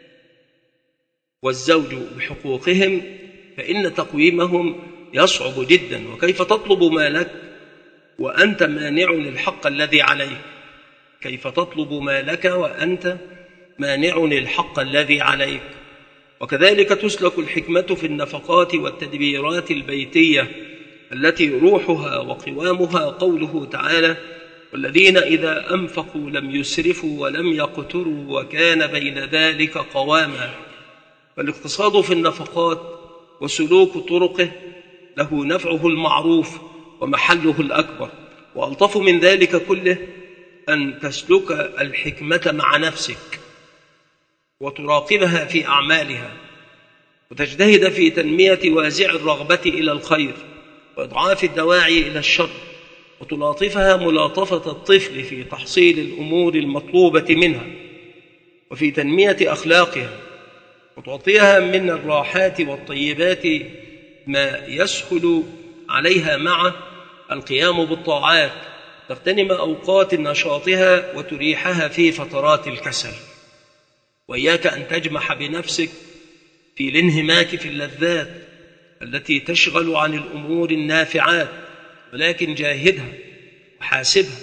والزوج بحقوقهم فإن تقويمهم يصعب جدا. وكيف تطلب ما لك وأنت مانع الحق الذي عليك؟ كيف تطلب ما لك وأنت مانع الحق الذي عليك؟ وكذلك تسلك الحكمة في النفقات والتدبيرات البيتية التي روحها وقوامها قوله تعالى: والذين إذا أنفقوا لم يسرفوا ولم يقتروا وكان بين ذلك قواما. فالاقتصاد في النفقات وسلوك طرقه له نفعه المعروف ومحله الأكبر. وألطف من ذلك كله أن تسلك الحكمة مع نفسك وتراقبها في أعمالها، وتجتهد في تنمية وازع الرغبة إلى الخير وإضعاف الدواعي إلى الشر، وتلاطفها ملاطفة الطفل في تحصيل الأمور المطلوبة منها وفي تنمية أخلاقها، وتعطيها من الراحات والطيبات ما يسهل عليها مع القيام بالطاعات، تغتنم أوقات نشاطها وتريحها في فترات الكسل. وإياك أن تجمح بنفسك في الانهماك في اللذات التي تشغل عن الأمور النافعات، ولكن جاهدها وحاسبها،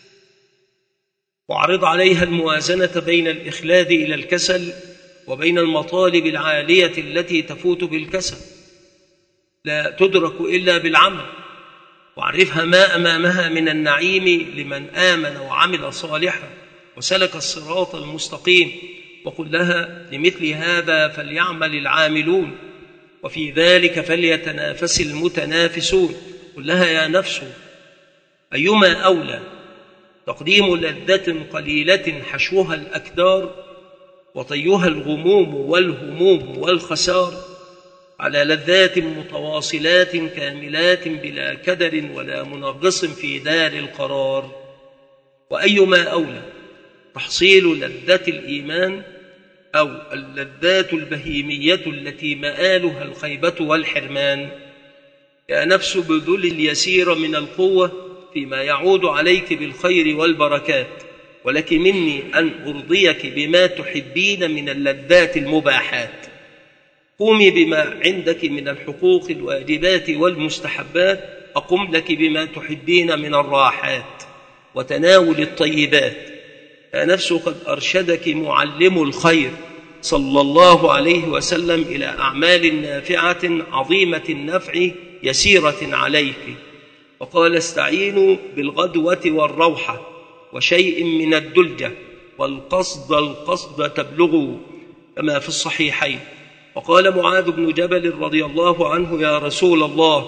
واعرض عليها الموازنة بين الإخلاد إلى الكسل وبين المطالب العالية التي تفوت بالكسل، لا تدرك إلا بالعمل. واعرفها ما أمامها من النعيم لمن آمن وعمل صالحا وسلك الصراط المستقيم، وقل لها: لمثل هذا فليعمل العاملون وفي ذلك فليتنافس المتنافسون. قل لها: يا نفس أيما أولى تقديم لذة قليلة حشوها الأكدار وطيها الغموم والهموم والخسار على لذات متواصلات كاملات بلا كدر ولا منغص في دار القرار. وأيما أولى تحصيل لذة الإيمان أو اللذات البهيمية التي مآلها الخيبة والحرمان؟ يا نفس بذل اليسير من القوة فيما يعود عليك بالخير والبركات، ولك مني أن أرضيك بما تحبين من اللذات المباحات. قومي بما عندك من الحقوق الواجبات والمستحبات، أقم لك بما تحبين من الراحات وتناول الطيبات. يا نفس قد أرشدك معلم الخير صلى الله عليه وسلم إلى أعمال نافعة عظيمة النفع يسيرة عليك، وقال استعينوا بالغدوة والروحة وشيء من الدلجة والقصد القصد تبلغوا، كما في الصحيحين. وقال معاذ بن جبل رضي الله عنه يا رسول الله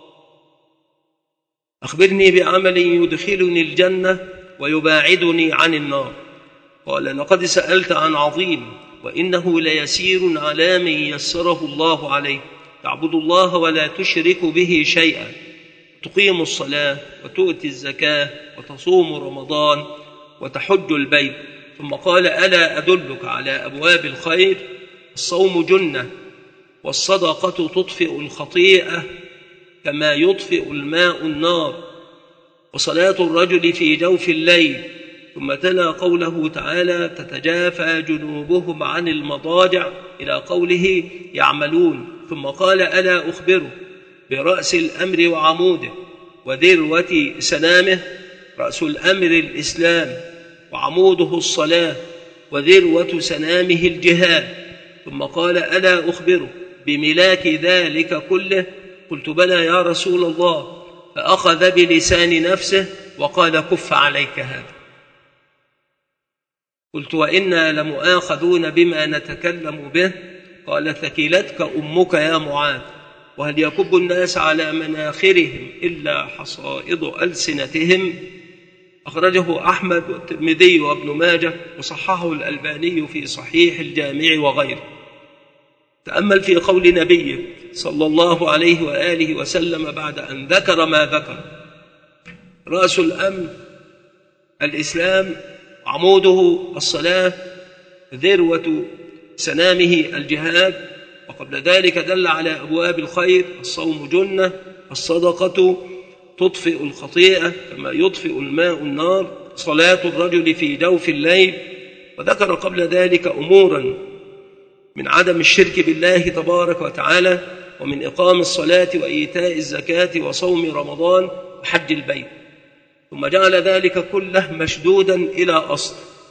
أخبرني بعمل يدخلني الجنة ويباعدني عن النار. قال لقد سألت عن عظيم وإنه ليسير على من يسره الله عليه، تعبد الله ولا تشرك به شيئا، تقيم الصلاة وتؤتي الزكاة وتصوم رمضان وتحج البيت. ثم قال ألا أدلك على أبواب الخير؟ الصوم جنة، والصدقة تطفئ الخطيئة كما يطفئ الماء النار، وصلاة الرجل في جوف الليل. ثم تلا قوله تعالى تتجافى جنوبهم عن المضاجع إلى قوله يعملون. ثم قال ألا أخبره برأس الأمر وعموده وذروة سنامه؟ رأس الأمر الإسلام، وعموده الصلاة، وذروة سنامه الجهاد. ثم قال ألا أخبره بملاك ذلك كله؟ قلت بلى يا رسول الله. فأخذ بلسان نفسه وقال كف عليك هذا. قلت وإنا لمؤاخذون بما نتكلم به؟ قال ثكلتك أمك يا معاذ، وهل يكب الناس على مناخرهم إلا حصائد ألسنتهم؟ أخرجه أحمد والترمذي وابن ماجه، وصححه الألباني في صحيح الجامع وغيره. تأمل في قول نبيه صلى الله عليه وآله وسلم بعد أن ذكر ما ذكر: رأس الأمر الإسلام، عموده الصلاة، ذروة سنامه الجهاد. وقبل ذلك دل على أبواب الخير: الصوم جنة، الصدقة تطفئ الخطيئة كما يطفئ الماء النار، صلاة الرجل في جوف الليل. وذكر قبل ذلك أمورا من عدم الشرك بالله تبارك وتعالى، ومن إقام الصلاة وإيتاء الزكاة وصوم رمضان وحج البيت. ثم جعل ذلك كله مشدودا إلى أصل،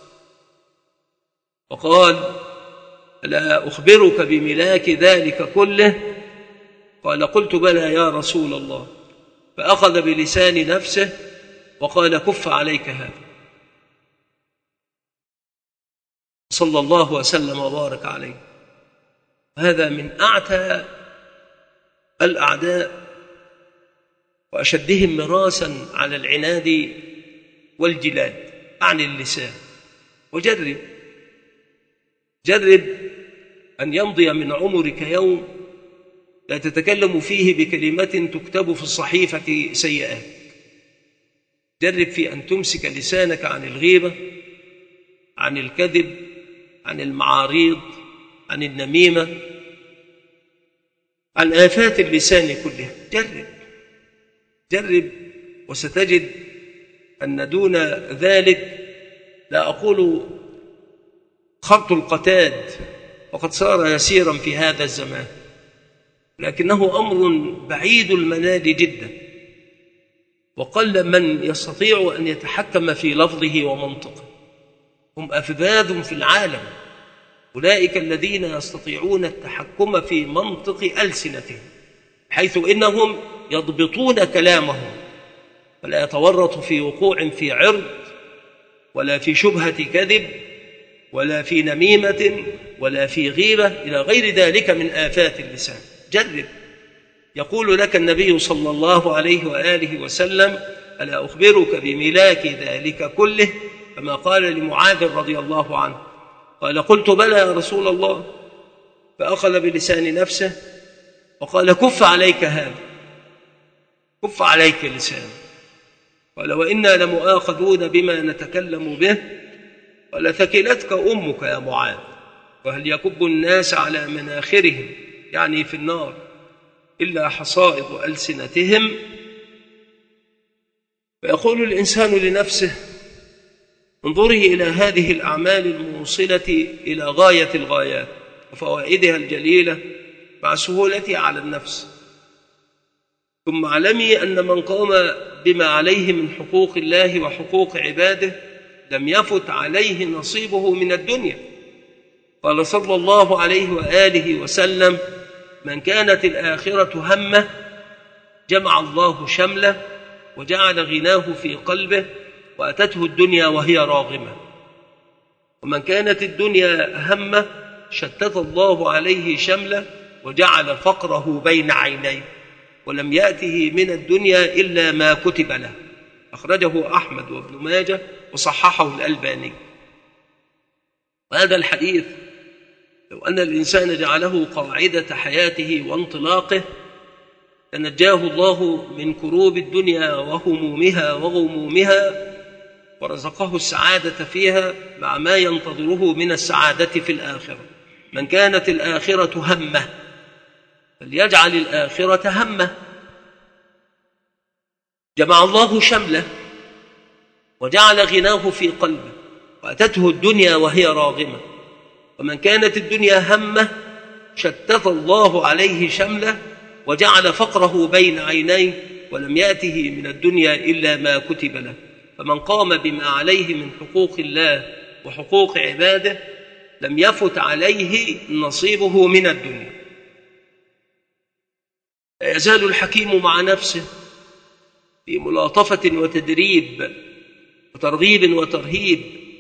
وقال ألا أخبرك بملاك ذلك كله؟ قال قلت بلى يا رسول الله. فأخذ بلسان نفسه وقال كف عليك هذا، صلى الله وسلم وبارك عليه. هذا من أعتى الأعداء وأشدهم مراسا على العناد والجلاد عن اللسان. وجرب جرب أن يمضي من عمرك يوم لا تتكلم فيه بكلمة تكتب في الصحيفة سيئات. جرب في أن تمسك لسانك عن الغيبة، عن الكذب، عن المعاريض، عن النميمة، عن آفات اللسان كلها. جرب جرب وستجد أن دون ذلك، لا أقول خرط القتاد وقد صار يسيرا في هذا الزمان، لكنه أمر بعيد المنال جدا، وقل من يستطيع أن يتحكم في لفظه ومنطقه. هم أفذاذ في العالم، أولئك الذين يستطيعون التحكم في منطق ألسنتهم، حيث إنهم يضبطون كلامهم فلا يتورط في وقوع في عرض ولا في شبهة كذب ولا في نميمة ولا في غيبة إلى غير ذلك من آفات اللسان. جرب. يقول لك النبي صلى الله عليه وآله وسلم: ألا أخبرك بملاك ذلك كله؟ كما قال لمعاذ رضي الله عنه: قال: قلت: بلى يا رسول الله. فأخذ بلسان نفسه وقال: كف عليك هذا، كف عليك لسان. قال: وإنا لمؤاخذون بما نتكلم به. قال: ثكلتك أمك يا معاذ، وهل يكب الناس على مناخرهم، يعني في النار، إلا حصائد ألسنتهم؟ فيقول الإنسان لنفسه: انظري إلى هذه الأعمال الموصلة إلى غاية الغايات وفوائدها الجليلة مع سهولتها على النفس، ثم اعلمي أن من قام بما عليه من حقوق الله وحقوق عباده لم يفت عليه نصيبه من الدنيا. قال صلى الله عليه وآله وسلم: من كانت الآخرة همه جمع الله شمله وجعل غناه في قلبه وأتته الدنيا وهي راغمة، ومن كانت الدنيا همه شتت الله عليه شمله وجعل فقره بين عينيه ولم يأته من الدنيا إلا ما كتب له. أخرجه أحمد وابن ماجه وصححه الألباني. وهذا الحديث لو أن الإنسان جعله قاعدة حياته وانطلاقه لنجاه الله من كروب الدنيا وهمومها وغمومها ورزقه السعادة فيها مع ما ينتظره من السعادة في الآخرة. من كانت الآخرة همه فليجعل الآخرة همه، جمع الله شمله وجعل غناه في قلبه وأتته الدنيا وهي راغمة. ومن كانت الدنيا همه شتت الله عليه شمله وجعل فقره بين عينيه ولم يأته من الدنيا إلا ما كتب له. فمن قام بما عليه من حقوق الله وحقوق عباده لم يفت عليه نصيبه من الدنيا. لا يزال الحكيم مع نفسه في ملاطفة وتدريب وترغيب وترهيب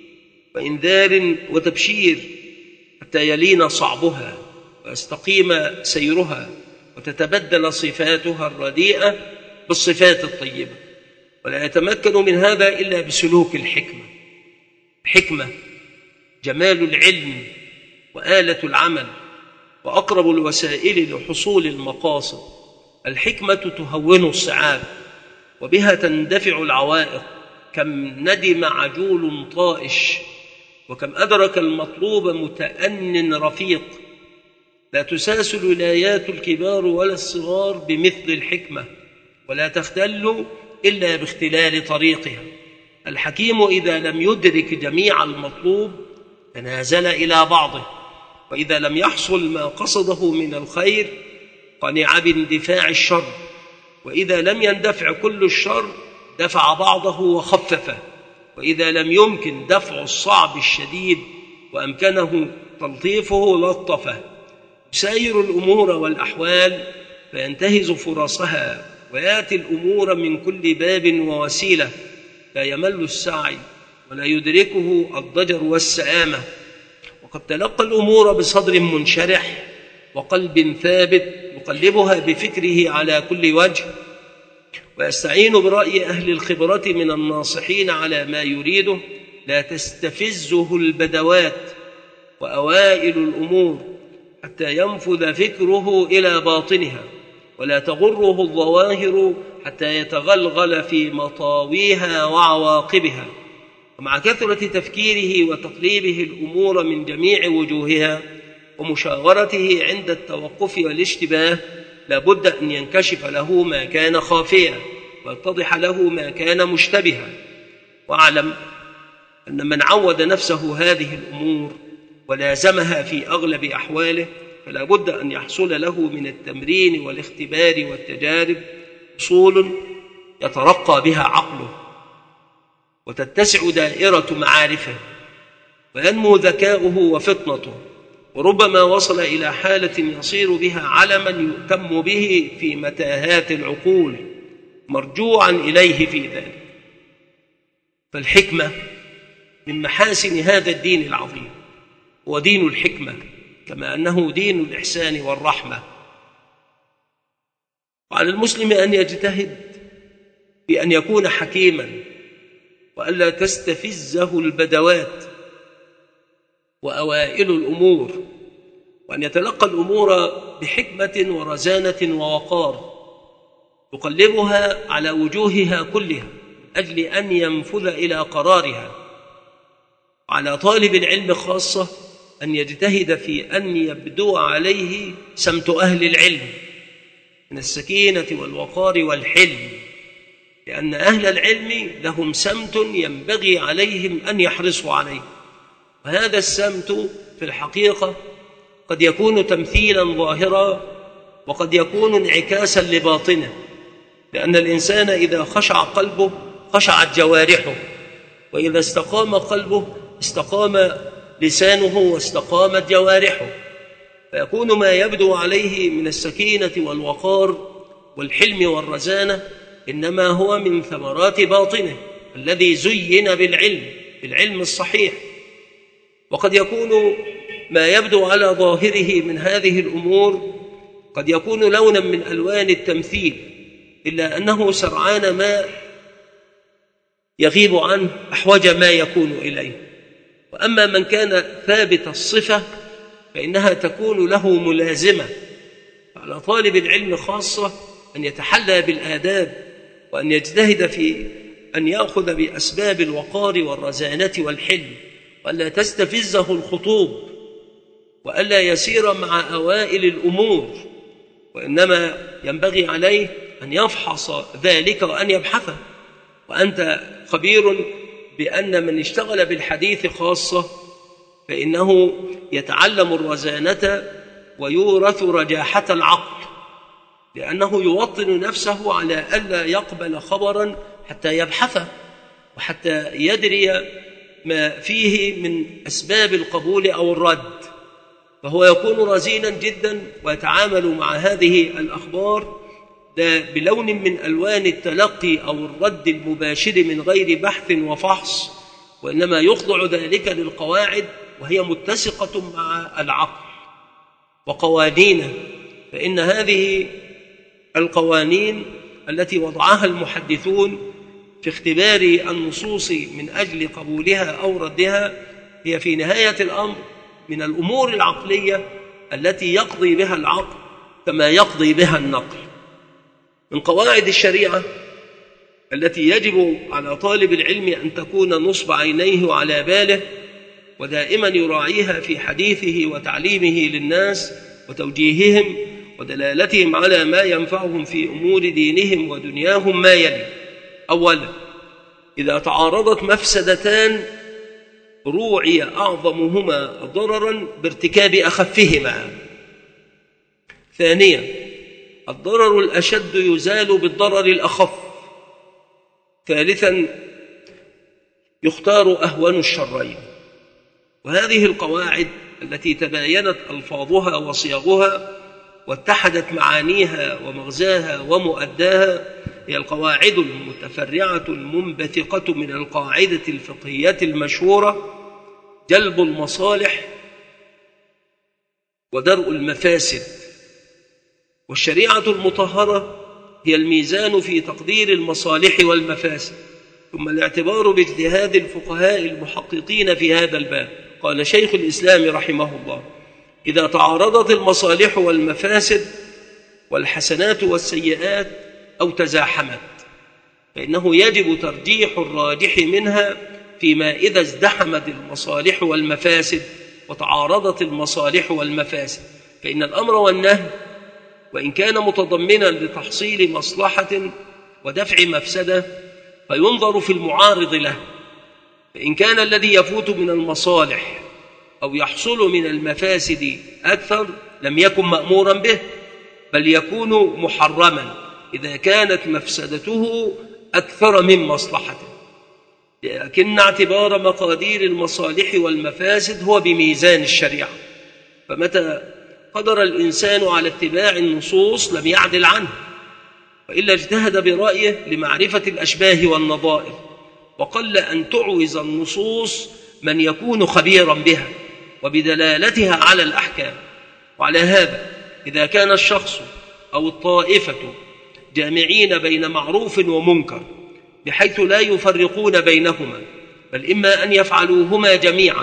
وإنذار وتبشير حتى يلين صعبها ويستقيم سيرها وتتبدل صفاتها الرديئة بالصفات الطيبة، ولا يتمكن من هذا إلا بسلوك الحكمة. الحكمة جمال العلم وآلة العمل وأقرب الوسائل لحصول المقاصد. الحكمة تهون الصعاب وبها تندفع العوائق. كم ندم عجول طائش وكم أدرك المطلوب متأن رفيق. لا تساس الولايات الكبار ولا الصغار بمثل الحكمة، ولا تختل إلا باختلال طريقها. الحكيم إذا لم يدرك جميع المطلوب تنازل إلى بعضه، وإذا لم يحصل ما قصده من الخير قنع باندفاع الشر، وإذا لم يندفع كل الشر دفع بعضه وخففه، وإذا لم يمكن دفع الصعب الشديد وأمكنه تلطيفه لطفه. يساير الأمور والأحوال فينتهز فرصها ويأتي الأمور من كل باب ووسيلة، لا يمل السعي ولا يدركه الضجر والسآمة. وقد تلقى الأمور بصدر منشرح وقلب ثابت يقلبها بفكره على كل وجه، ويستعين برأي أهل الخبرة من الناصحين على ما يريده. لا تستفزه البدوات وأوائل الأمور حتى ينفذ فكره إلى باطنها، ولا تغره الظواهر حتى يتغلغل في مطاويها وعواقبها. ومع كثرة تفكيره وتقليبه الأمور من جميع وجوهها ومشاورته عند التوقف والاشتباه لابد أن ينكشف له ما كان خافيا ويتضح له ما كان مشتبها. واعلم أن من عود نفسه هذه الأمور ولازمها في أغلب أحواله فلا بد أن يحصل له من التمرين والاختبار والتجارب أصول يترقى بها عقله وتتسع دائرة معارفه وينمو ذكاؤه وفطنته، وربما وصل إلى حالة يصير بها علما يؤتم به في متاهات العقول مرجوعا إليه في ذلك. فالحكمة من محاسن هذا الدين العظيم، هو دين الحكمة كما أنه دين الإحسان والرحمة. وعلى المسلم أن يجتهد بأن يكون حكيما وألا تستفزه البدوات وأوائل الأمور، وأن يتلقى الأمور بحكمة ورزانة ووقار يقلبها على وجوهها كلها أجل أن ينفذ إلى قرارها. على طالب العلم خاصة أن يجتهد في أن يبدو عليه سمت أهل العلم من السكينة والوقار والحلم، لأن أهل العلم لهم سمت ينبغي عليهم أن يحرصوا عليه، وهذا السمت في الحقيقة قد يكون تمثيلا ظاهرا وقد يكون انعكاسا لباطنه، لأن الإنسان إذا خشع قلبه خشعت جوارحه، وإذا استقام قلبه استقام لسانه واستقامت جوارحه، فيكون ما يبدو عليه من السكينة والوقار والحلم والرزانة إنما هو من ثمرات باطنه الذي زين بالعلم بالعلم الصحيح. وقد يكون ما يبدو على ظاهره من هذه الأمور قد يكون لونا من ألوان التمثيل، إلا أنه سرعان ما يغيب عنه أحوج ما يكون إليه. وأما من كان ثابت الصفة فإنها تكون له ملازمة. فعلى طالب العلم خاصة أن يتحلى بالآداب، وأن يجتهد في أن يأخذ بأسباب الوقار والرزانة والحلم، وألا تستفزه الخطوب، وألا يسير مع أوائل الأمور، وإنما ينبغي عليه أن يفحص ذلك وأن يبحثه. وأنت خبير بأن من اشتغل بالحديث خاصة فإنه يتعلم الرزانة ويورث رجاحة العقل، لأنه يوطن نفسه على ألا يقبل خبرا حتى يبحثه وحتى يدري ما فيه من أسباب القبول أو الرد، فهو يكون رزينا جدا ويتعامل مع هذه الأخبار لا بلون من ألوان التلقي أو الرد المباشر من غير بحث وفحص، وإنما يخضع ذلك للقواعد وهي متسقة مع العقل وقوانينه. فإن هذه القوانين التي وضعها المحدثون في اختبار النصوص من أجل قبولها أو ردها هي في نهاية الأمر من الأمور العقلية التي يقضي بها العقل كما يقضي بها النقل. من قواعد الشريعة التي يجب على طالب العلم أن تكون نصب عينيه وعلى باله ودائما يراعيها في حديثه وتعليمه للناس وتوجيههم ودلالتهم على ما ينفعهم في أمور دينهم ودنياهم ما يلي: أولا، إذا تعارضت مفسدتان روعي أعظمهما ضررا بارتكاب أخفهما. ثانيا، الضرر الأشد يزال بالضرر الأخف. ثالثا، يختار أهون الشرين. وهذه القواعد التي تباينت ألفاظها وصيغها واتحدت معانيها ومغزاها ومؤداها هي القواعد المتفرعة المنبثقة من القاعدة الفقهية المشهورة: جلب المصالح ودرء المفاسد. والشريعة المطهرة هي الميزان في تقدير المصالح والمفاسد، ثم الاعتبار باجتهاد الفقهاء المحققين في هذا الباب. قال شيخ الإسلام رحمه الله: إذا تعارضت المصالح والمفاسد والحسنات والسيئات أو تزاحمت فإنه يجب ترجيح الراجح منها فيما إذا ازدحمت المصالح والمفاسد وتعارضت المصالح والمفاسد، فإن الأمر والنهي وإن كان متضمنا لتحصيل مصلحة ودفع مفسدة فينظر في المعارض له، فإن كان الذي يفوت من المصالح أو يحصل من المفاسد أكثر لم يكن مأمورا به، بل يكون محرما إذا كانت مفسدته أكثر من مصلحته، لكن اعتبار مقادير المصالح والمفاسد هو بميزان الشريعة. فمتى قدر الإنسان على اتباع النصوص لم يعدل عنه، وإلا اجتهد برأيه لمعرفة الأشباه والنظائر، وقل أن تعوز النصوص من يكون خبيرا بها وبدلالتها على الأحكام. وعلى هذا إذا كان الشخص أو الطائفة جامعين بين معروف ومنكر بحيث لا يفرقون بينهما، بل إما أن يفعلوهما جميعا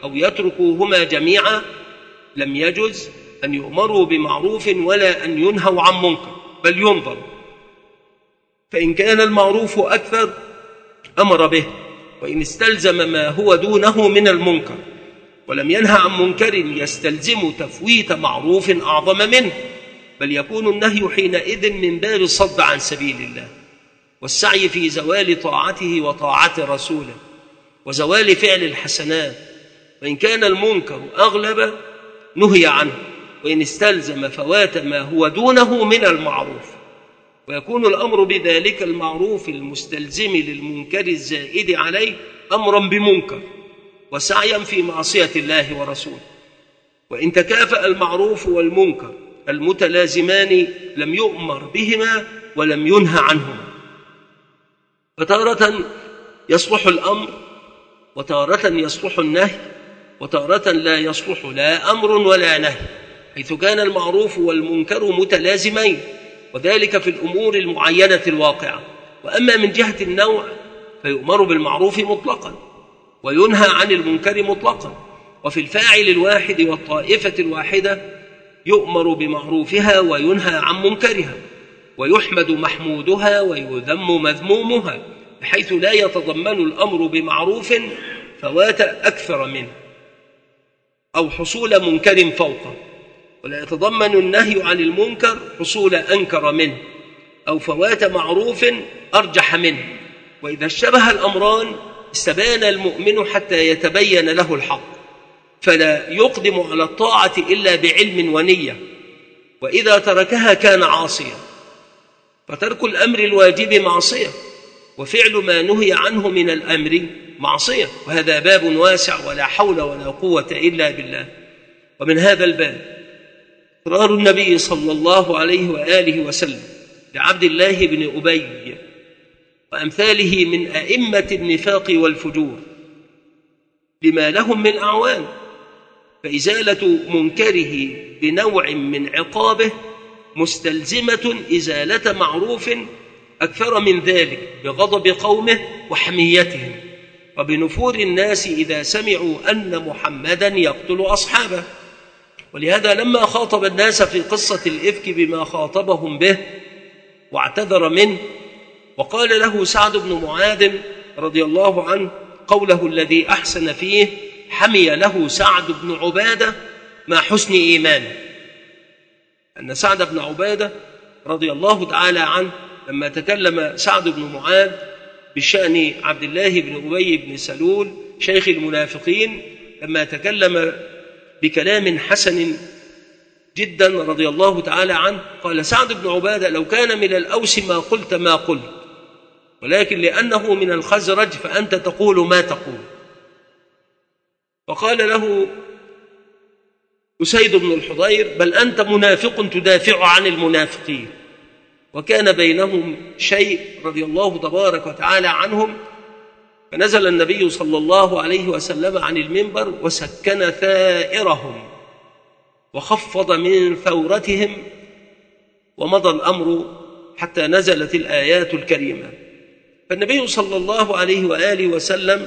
أو يتركوهما جميعا لم يجز أن يؤمروا بمعروف ولا أن ينهوا عن منكر، بل ينظر، فإن كان المعروف أكثر أمر به، وإن استلزم ما هو دونه من المنكر ولم ينهى عن منكر يستلزم تفويت معروف أعظم منه، بل يكون النهي حينئذ من باب الصد عن سبيل الله والسعي في زوال طاعته وطاعة رسوله وزوال فعل الحسنات. وإن كان المنكر أغلب نهي عنه، وإن استلزم فوات ما هو دونه من المعروف، ويكون الأمر بذلك المعروف المستلزم للمنكر الزائد عليه أمرا بمنكر وسعيا في معصية الله ورسوله. وإن تكافأ المعروف والمنكر المتلازمان لم يؤمر بهما ولم ينهى عنهما، فتارة يصلح الأمر وتارة يصلح النهي وتارة لا يصلح لا أمر ولا نهي، حيث كان المعروف والمنكر متلازمين، وذلك في الأمور المعينة الواقعة. وأما من جهة النوع فيؤمر بالمعروف مطلقا وينهى عن المنكر مطلقا، وفي الفاعل الواحد والطائفة الواحدة يؤمر بمعروفها وينهى عن منكرها، ويحمد محمودها ويذم مذمومها، بحيث لا يتضمن الأمر بمعروف فوات أكثر منه أو حصول منكر فوقه، ولا يتضمن النهي عن المنكر حصول أنكر منه أو فوات معروف أرجح منه. وإذا اشتبه الأمران استبان المؤمن حتى يتبين له الحق، فلا يقدم على الطاعة إلا بعلم ونية، وإذا تركها كان عاصيا، فترك الأمر الواجب معصية، وفعل ما نهي عنه من الأمر معصية، وهذا باب واسع ولا حول ولا قوة إلا بالله. ومن هذا الباب إقرار النبي صلى الله عليه وآله وسلم لعبد الله بن أبي وأمثاله من أئمة النفاق والفجور بما لهم من أعوان، فإزالة منكره بنوع من عقابه مستلزمة إزالة معروف أكثر من ذلك بغضب قومه وحميتهم وبنفور الناس إذا سمعوا أن محمدا يقتل أصحابه. ولهذا لما خاطب الناس في قصة الإفك بما خاطبهم به واعتذر منه، وقال له سعد بن معاذ رضي الله عنه قوله الذي أحسن فيه حمي له سعد بن عبادة مع حسن إيمانه، أن سعد بن عبادة رضي الله تعالى عنه لما تكلم سعد بن معاذ بشأن عبد الله بن أبي بن سلول شيخ المنافقين، لما تكلم بكلام حسن جدا رضي الله تعالى عنه، قال سعد بن عبادة لو كان من الأوس ما قلت ما قلت، ولكن لأنه من الخزرج فأنت تقول ما تقول. فقال له أسيد بن الحضير بل أنت منافق تدافع عن المنافقين، وكان بينهم شيء رضي الله تبارك وتعالى عنهم، فنزل النبي صلى الله عليه وسلم عن المنبر وسكن ثائرهم وخفض من ثورتهم، ومضى الأمر حتى نزلت الآيات الكريمة. فالنبي صلى الله عليه وآله وسلم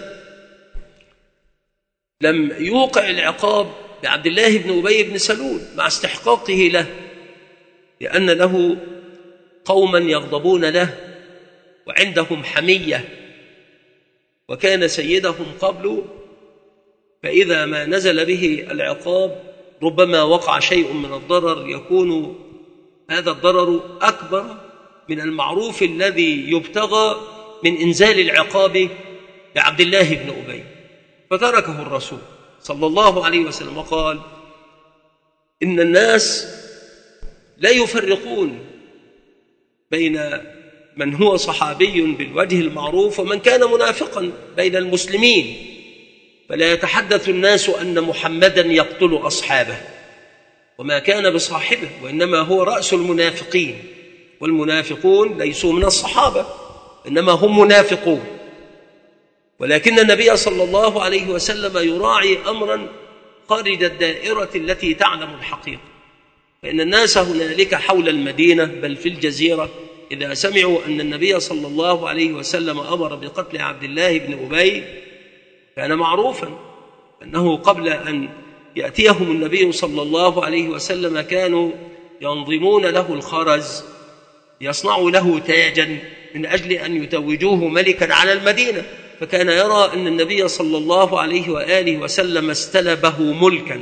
لم يوقع العقاب بعبد الله بن أبي بن سلول مع استحقاقه له، لأن له قوما يغضبون له وعندهم حمية، وكان سيدهم قبل، فإذا ما نزل به العقاب ربما وقع شيء من الضرر يكون هذا الضرر أكبر من المعروف الذي يبتغى من إنزال العقاب لعبد الله بن أبي، فتركه الرسول صلى الله عليه وسلم وقال إن الناس لا يفرقون بين من هو صحابي بالوجه المعروف ومن كان منافقا بين المسلمين، فلا يتحدث الناس أن محمدا يقتل أصحابه وما كان بصاحبه، وإنما هو رأس المنافقين، والمنافقون ليسوا من الصحابة إنما هم منافقون. ولكن النبي صلى الله عليه وسلم يراعي أمرا خارج الدائرة التي تعلم الحقيقة، فإن الناس هنالك حول المدينة بل في الجزيرة إذا سمعوا أن النبي صلى الله عليه وسلم أمر بقتل عبد الله بن أبي كان معروفا، أنه قبل أن يأتيهم النبي صلى الله عليه وسلم كانوا ينظمون له الخرز، يصنعوا له تاجا من أجل أن يتوجوه ملكا على المدينة، فكان يرى أن النبي صلى الله عليه وآله وسلم استلبه ملكا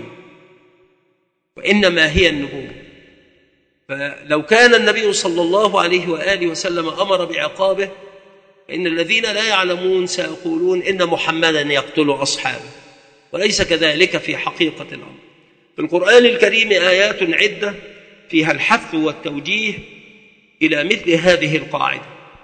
وإنما هي النبوة. فلو كان النبي صلى الله عليه وآله وسلم أمر بعقابه فإن الذين لا يعلمون سيقولون إن محمدا يقتل أصحابه، وليس كذلك في حقيقة الأمر. في القرآن الكريم آيات عدة فيها الحث والتوجيه إلى مثل هذه القاعدة،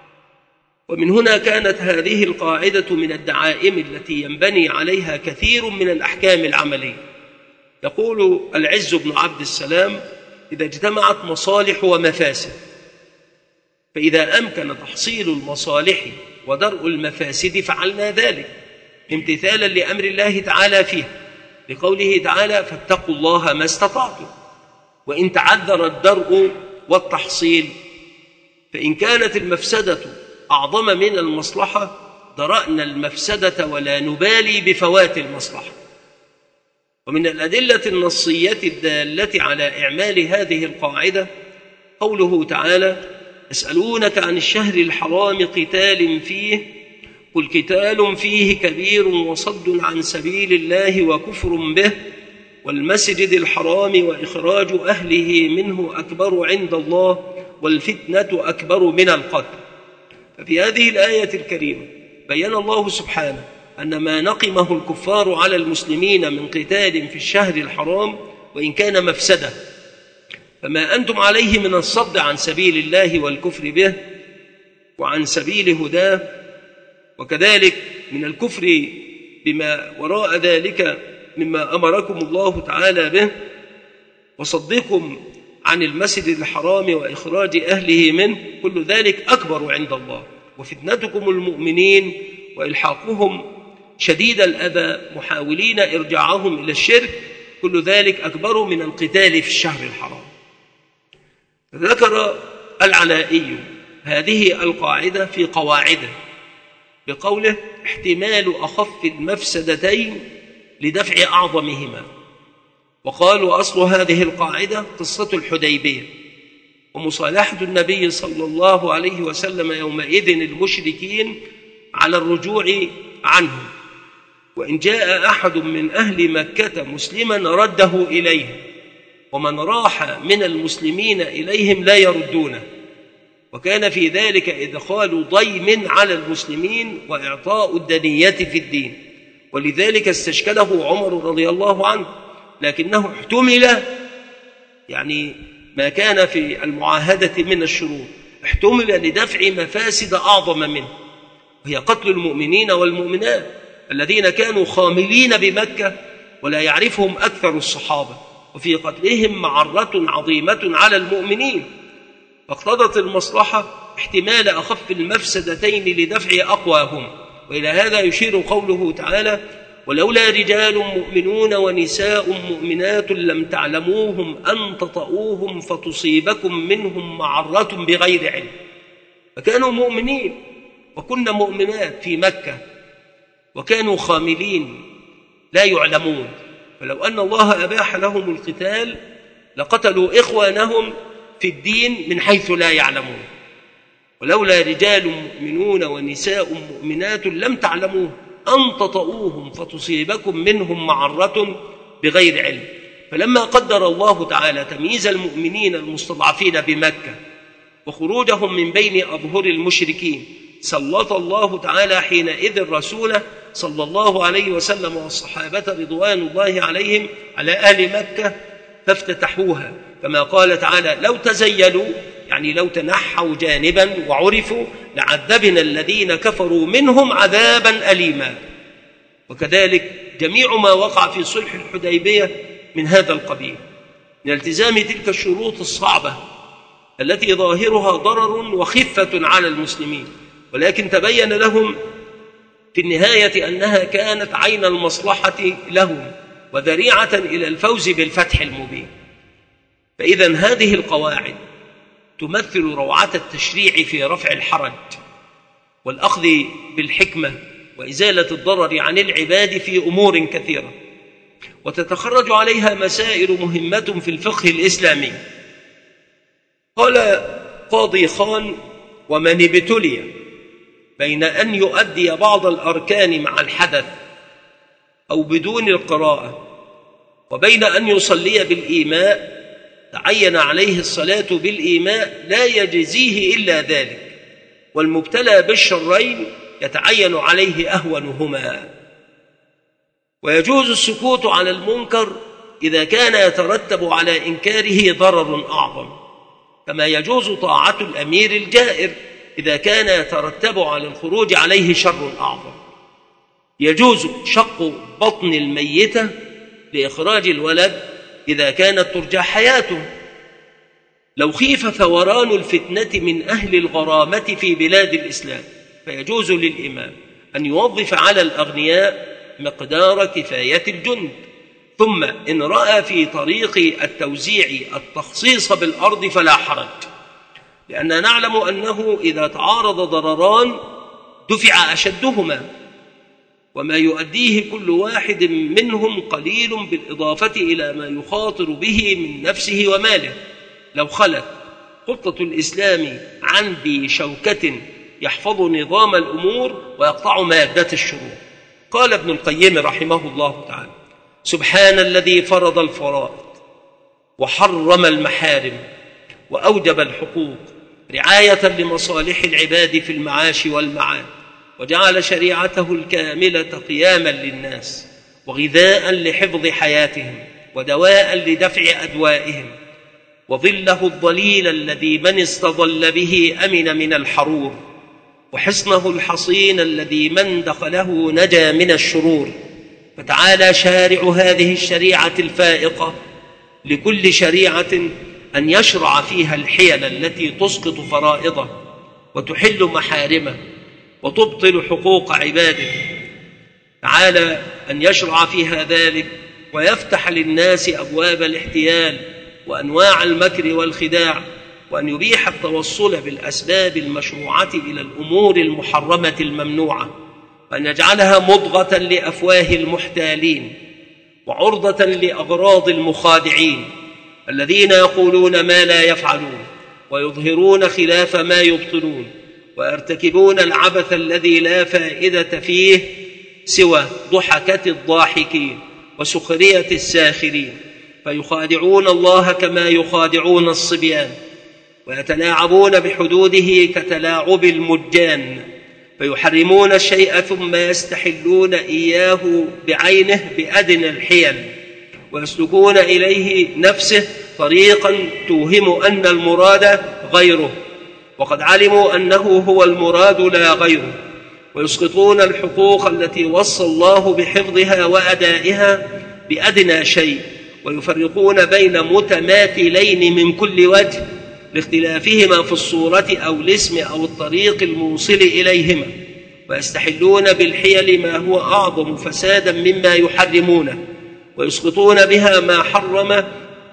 ومن هنا كانت هذه القاعدة من الدعائم التي ينبني عليها كثير من الأحكام العملية. يقول العز بن عبد السلام: إذا اجتمعت مصالح ومفاسد فإذا أمكن تحصيل المصالح ودرء المفاسد فعلنا ذلك امتثالا لأمر الله تعالى فيه، لقوله تعالى: فاتقوا الله ما استطعتم. وإن تعذر الدرء والتحصيل فإن كانت المفسدة أعظم من المصلحة درأنا المفسدة ولا نبالي بفوات المصلحة. ومن الأدلة النصية الدالة على إعمال هذه القاعدة قوله تعالى: يسألونك عن الشهر الحرام قتال فيه قل قتال فيه كبير وصد عن سبيل الله وكفر به والمسجد الحرام وإخراج أهله منه أكبر عند الله والفتنة أكبر من القتل. ففي هذه الآية الكريمة بيّن الله سبحانه أن ما نقمه الكفار على المسلمين من قتال في الشهر الحرام وإن كان مفسدة فما أنتم عليه من الصد عن سبيل الله والكفر به وعن سبيل هداه، وكذلك من الكفر بما وراء ذلك مما أمركم الله تعالى به، وصدكم عن المسجد الحرام وإخراج أهله منه، كل ذلك أكبر عند الله. وفتنتكم المؤمنين وإلحاقهم شديد الأذى محاولين إرجاعهم إلى الشرك، كل ذلك أكبر من القتال في الشهر الحرام. ذكر العلائي هذه القاعدة في قواعده بقوله: احتمال أخف المفسدتين لدفع أعظمهما. وقالوا أصل هذه القاعدة قصة الحديبية ومصالحة النبي صلى الله عليه وسلم يومئذ المشركين على الرجوع عنهم، وإن جاء أحد من أهل مكة مسلما رده إليه، ومن راح من المسلمين إليهم لا يردونه. وكان في ذلك إدخال ضيم على المسلمين وإعطاء الدنية في الدين، ولذلك استشكله عمر رضي الله عنه، لكنه احتمل، يعني ما كان في المعاهدة من الشروط احتمل لدفع مفاسد أعظم منه، وهي قتل المؤمنين والمؤمنات الذين كانوا خاملين بمكة ولا يعرفهم أكثر الصحابة، وفي قتلهم معرة عظيمة على المؤمنين، فاقتضت المصلحة احتمال أخف المفسدتين لدفع أقواهم. وإلى هذا يشير قوله تعالى: ولولا رجال مؤمنون ونساء مؤمنات لم تعلموهم أن تطؤوهم فتصيبكم منهم معرة بغير علم. فكانوا مؤمنين وكنا مؤمنات في مكة وكانوا خاملين لا يعلمون، فلو أن الله أباح لهم القتال لقتلوا إخوانهم في الدين من حيث لا يعلمون. ولولا رجال مؤمنون ونساء مؤمنات لم تعلموه أن تطؤوهم فتصيبكم منهم معرة بغير علم. فلما قدر الله تعالى تمييز المؤمنين المستضعفين بمكة وخروجهم من بين أظهر المشركين، سلط الله تعالى حينئذ رسوله صلى الله عليه وسلم والصحابة رضوان الله عليهم على أهل مكة فافتتحوها، كما قال تعالى: لو تزيلوا، يعني لو تنحوا جانبا وعرفوا لعذبنا الذين كفروا منهم عذابا أليما. وكذلك جميع ما وقع في صلح الحديبية من هذا القبيل، من التزام تلك الشروط الصعبة التي ظاهرها ضرر وخفة على المسلمين، ولكن تبين لهم في النهاية أنها كانت عين المصلحة لهم وذريعة إلى الفوز بالفتح المبين. فإذا هذه القواعد تمثل روعة التشريع في رفع الحرج والأخذ بالحكمة وإزالة الضرر عن العباد في أمور كثيرة. وتتخرج عليها مسائل مهمة في الفقه الإسلامي. قال قاضي خان: ومن ابتلي بين أن يؤدي بعض الأركان مع الحدث أو بدون القراءة وبين أن يصلي بالإيماء تعين عليه الصلاة بالإيماء لا يجزيه إلا ذلك، والمبتلى بالشرين يتعين عليه أهونهما. ويجوز السكوت على المنكر إذا كان يترتب على إنكاره ضرر أعظم، كما يجوز طاعة الأمير الجائر إذا كان يترتب على الخروج عليه شر أعظم. يجوز شق بطن الميتة لإخراج الولد إذا كانت ترجى حياته، لو خيف ثوران الفتنة من أهل الغرامة في بلاد الإسلام فيجوز للإمام أن يوظف على الأغنياء مقدار كفاية الجند، ثم إن رأى في طريق التوزيع التخصيص بالأرض فلا حرج، لأننا نعلم أنه إذا تعارض ضرران دفع أشدهما، وما يؤديه كل واحد منهم قليل بالإضافة إلى ما يخاطر به من نفسه وماله. لو خلت خطة الإسلام عن ذي شوكة يحفظ نظام الأمور ويقطع مادة الشرور. قال ابن القيم رحمه الله تعالى: سبحان الذي فرض الفرائض وحرم المحارم وأوجب الحقوق رعاية لمصالح العباد في المعاش والمعاد، وجعل شريعته الكاملة قياما للناس وغذاء لحفظ حياتهم ودواء لدفع أدوائهم، وظله الظليل الذي من استظل به أمن من الحرور، وحصنه الحصين الذي من دخله نجا من الشرور. فتعالى شارع هذه الشريعة الفائقة لكل شريعة أن يشرع فيها الحيل التي تسقط فرائضه وتحل محارمه وتبطل حقوق عباده. تعالى أن يشرع فيها ذلك ويفتح للناس أبواب الاحتيال وأنواع المكر والخداع، وأن يبيح التوصل بالأسباب المشروعة إلى الأمور المحرمة الممنوعة، وأن يجعلها مضغة لأفواه المحتالين وعرضة لأغراض المخادعين الذين يقولون ما لا يفعلون ويظهرون خلاف ما يبطلون ويرتكبون العبث الذي لا فائدة فيه سوى ضحكة الضاحكين وسخرية الساخرين، فيخادعون الله كما يخادعون الصبيان، ويتلاعبون بحدوده كتلاعب المجان، فيحرمون الشيء ثم يستحلون إياه بعينه بأدنى الحيل، ويسلكون إليه نفسه طريقا توهم أن المراد غيره وقد علموا أنه هو المراد لا غيره، ويسقطون الحقوق التي وصى الله بحفظها وأدائها بأدنى شيء، ويفرقون بين متماثلين من كل وجه لاختلافهما في الصورة أو الاسم أو الطريق الموصل إليهما، ويستحلون بالحيل ما هو أعظم فسادا مما يحرمونه، ويسقطون بها ما حرم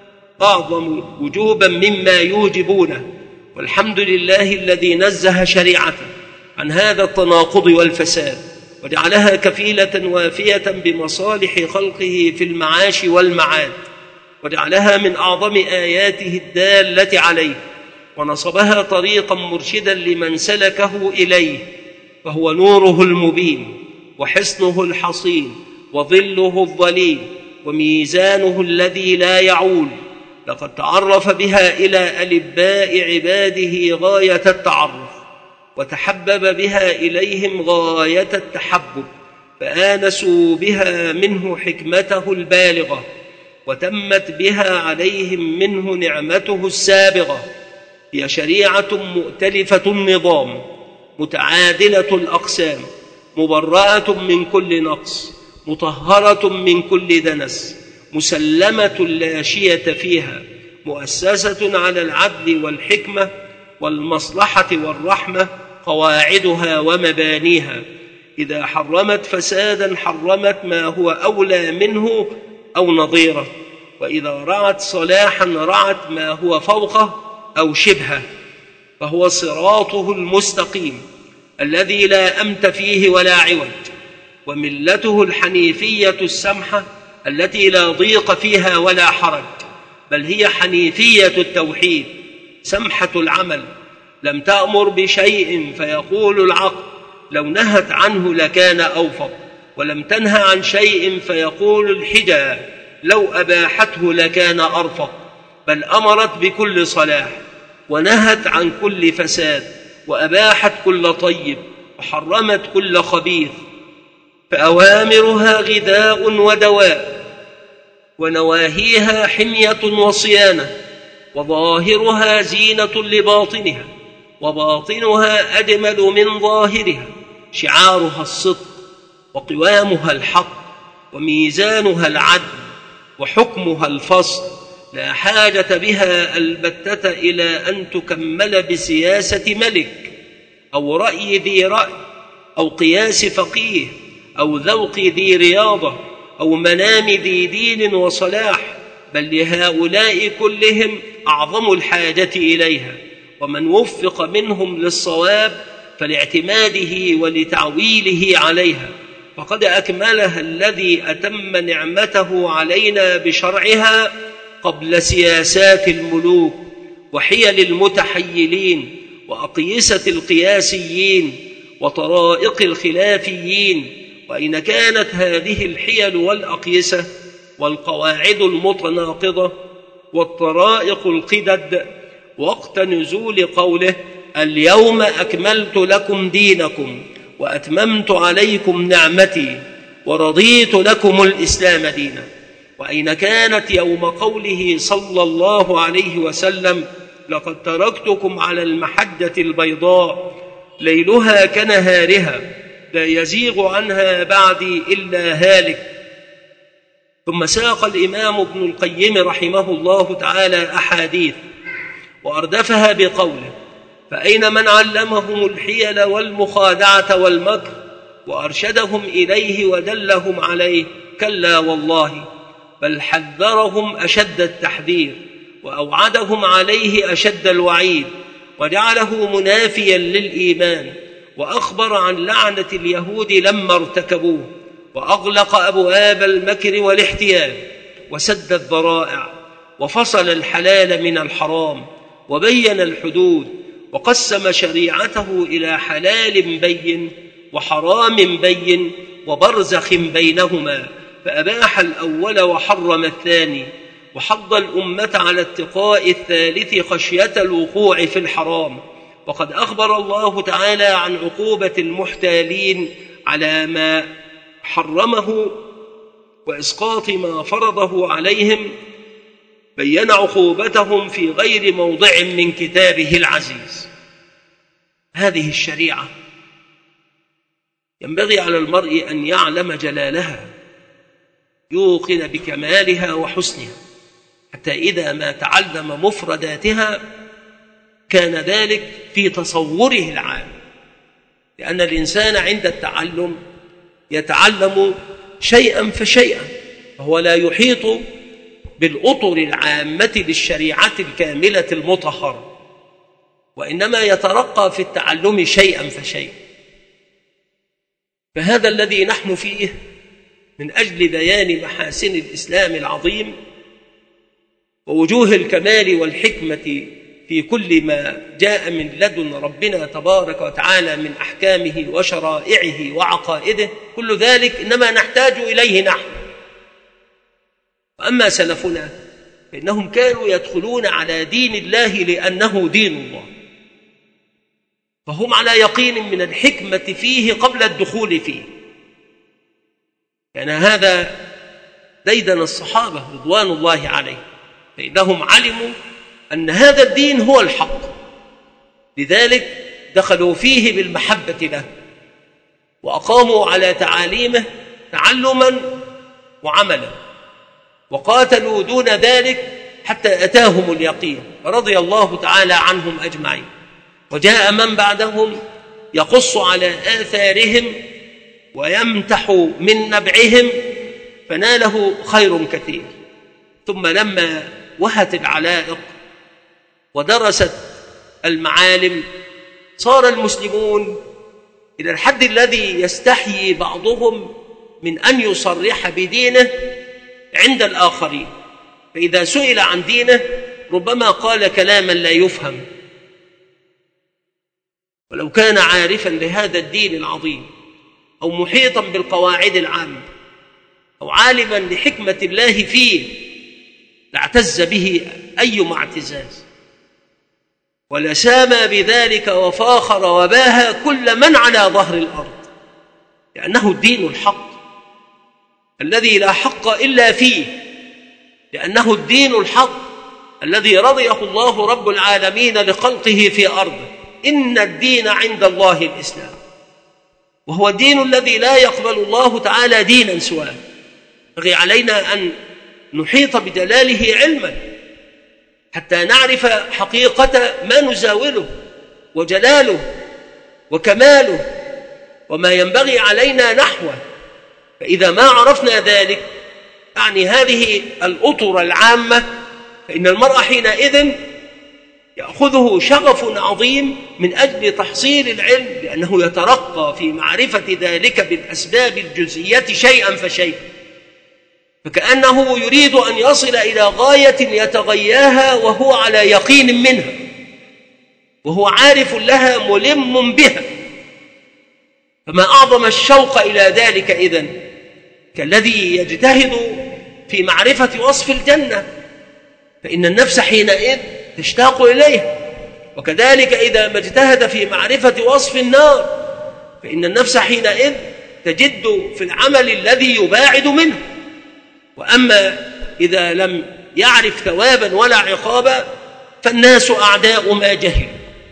أعظم وجوبا مما يوجبونه. والحمد لله الذي نزه شريعته عن هذا التناقض والفساد، وجعلها كفيلة وافية بمصالح خلقه في المعاش والمعاد، وجعلها من أعظم آياته الدالة عليه، ونصبها طريقا مرشدا لمن سلكه إليه، فهو نوره المبين وحصنه الحصين وظله الظليل وميزانه الذي لا يعول. لقد تعرف بها إلى ألباء عباده غاية التعرف، وتحبب بها إليهم غاية التحبب، فآنسوا بها منه حكمته البالغة، وتمت بها عليهم منه نعمته السابغة. هي شريعة مؤتلفة النظام متعادلة الأقسام، مبرأة من كل نقص، مطهرة من كل دنس، مسلمة لا شية فيها، مؤسسة على العدل والحكمة والمصلحة والرحمة قواعدها ومبانيها. إذا حرمت فسادا حرمت ما هو أولى منه أو نظيره، وإذا رعت صلاحا رعت ما هو فوقه أو شبهه، فهو صراطه المستقيم الذي لا أمت فيه ولا عوج، وملته الحنيفية السمحة التي لا ضيق فيها ولا حرج، بل هي حنيفية التوحيد سمحة العمل، لم تأمر بشيء فيقول العقل لو نهت عنه لكان أوفق، ولم تنهى عن شيء فيقول الحجى لو أباحته لكان أرفق، بل أمرت بكل صلاح ونهت عن كل فساد، وأباحت كل طيب وحرمت كل خبيث، فأوامرها غذاء ودواء، ونواهيها حمية وصيانة، وظاهرها زينة لباطنها، وباطنها أجمل من ظاهرها، شعارها الصدق، وقوامها الحق، وميزانها العدل، وحكمها الفصل، لا حاجة بها البتة إلى أن تكمل بسياسة ملك أو رأي ذي رأي أو قياس فقيه أو ذوق ذي رياضة أو منام ذي دين وصلاح، بل لهؤلاء كلهم أعظم الحاجة إليها، ومن وفق منهم للصواب فلاعتماده ولتعويله عليها، فقد أكملها الذي أتم نعمته علينا بشرعها قبل سياسات الملوك وحيل المتحيلين وأقيسة القياسيين وطرائق الخلافيين. وأين كانت هذه الحيل والأقيسة والقواعد المتناقضة والطرائق القدد وقت نزول قوله اليوم أكملت لكم دينكم وأتممت عليكم نعمتي ورضيت لكم الإسلام دينا؟ وأين كانت يوم قوله صلى الله عليه وسلم لقد تركتكم على المحجة البيضاء ليلها كنهارها لا يزيغ عنها بعدي إلا هالك؟ ثم ساق الإمام ابن القيم رحمه الله تعالى أحاديث وأردفها بقوله فأين من علمهم الحيل والمخادعة والمكر وأرشدهم إليه ودلهم عليه؟ كلا والله، بل حذرهم أشد التحذير وأوعدهم عليه أشد الوعيد، وجعله منافيا للإيمان، وأخبر عن لعنة اليهود لما ارتكبوه، وأغلق أبواب المكر والاحتيال، وسد الذرائع، وفصل الحلال من الحرام، وبين الحدود، وقسم شريعته إلى حلال بين وحرام بين وبرزخ بينهما، فأباح الأول وحرم الثاني، وحض الأمة على اتقاء الثالث خشية الوقوع في الحرام. وقد أخبر الله تعالى عن عقوبة المحتالين على ما حرمه وإسقاط ما فرضه عليهم، بين عقوبتهم في غير موضع من كتابه العزيز. هذه الشريعة ينبغي على المرء أن يعلم جلالها، يوقن بكمالها وحسنها، حتى إذا ما تعلم مفرداتها كان ذلك في تصوره العام، لأن الإنسان عند التعلم يتعلم شيئا فشيئا، فهو لا يحيط بالأطر العامة للشريعة الكاملة المطهرة، وإنما يترقى في التعلم شيئا فشيئا. فهذا الذي نحن فيه من أجل بيان محاسن الإسلام العظيم ووجوه الكمال والحكمة في كل ما جاء من لدن ربنا تبارك وتعالى من أحكامه وشرائعه وعقائده، كل ذلك إنما نحتاج إليه نحن. وأما سلفنا فإنهم كانوا يدخلون على دين الله لأنه دين الله، فهم على يقين من الحكمة فيه قبل الدخول فيه. كان هذا ديدن الصحابة رضوان الله عليه، فإنهم علموا أن هذا الدين هو الحق، لذلك دخلوا فيه بالمحبة له، وأقاموا على تعاليمه تعلما وعملا، وقاتلوا دون ذلك حتى أتاهم اليقين، رضي الله تعالى عنهم أجمعين. وجاء من بعدهم يقص على آثارهم ويمتح من نبعهم، فناله خير كثير. ثم لما وهت العلائق ودرست المعالم صار المسلمون إلى الحد الذي يستحيي بعضهم من أن يصرح بدينه عند الآخرين، فإذا سئل عن دينه ربما قال كلاما لا يفهم، ولو كان عارفا لهذا الدين العظيم أو محيطا بالقواعد العامة أو عالما لحكمة الله فيه لاعتز به أيما اعتزاز، ولسامى بذلك وفاخر وباهى كل من على ظهر الأرض، لأنه الدين الحق الذي لا حق إلا فيه، لأنه الدين الحق الذي رضيه الله رب العالمين لخلقه في أرضه. إن الدين عند الله الإسلام، وهو الدين الذي لا يقبل الله تعالى دينا سواه. ينبغي علينا أن نحيط بدلاله علما حتى نعرف حقيقة ما نزاوله وجلاله وكماله وما ينبغي علينا نحوه. فإذا ما عرفنا ذلك، يعني هذه الأطر العامة، فإن المرء حينئذ يأخذه شغف عظيم من أجل تحصيل العلم، لأنه يترقى في معرفة ذلك بالأسباب الجزئية شيئا فشيئا، فكأنه يريد أن يصل إلى غاية يتغياها وهو على يقين منها، وهو عارف لها ملم بها. فما أعظم الشوق إلى ذلك إذن، كالذي يجتهد في معرفة وصف الجنة، فإن النفس حينئذ تشتاق إليها، وكذلك إذا ما اجتهد في معرفة وصف النار فإن النفس حينئذ تجد في العمل الذي يباعد منه. وأما إذا لم يعرف ثوابا ولا عقابا فالناس أعداء ما جهلوا.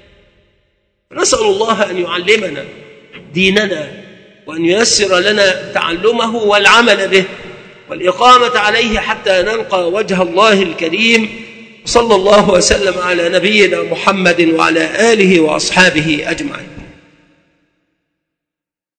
نسأل الله أن يعلمنا ديننا وأن ييسر لنا تعلمه والعمل به والإقامة عليه حتى نلقى وجه الله الكريم. صلى الله وسلم على نبينا محمد وعلى آله وأصحابه أجمعين.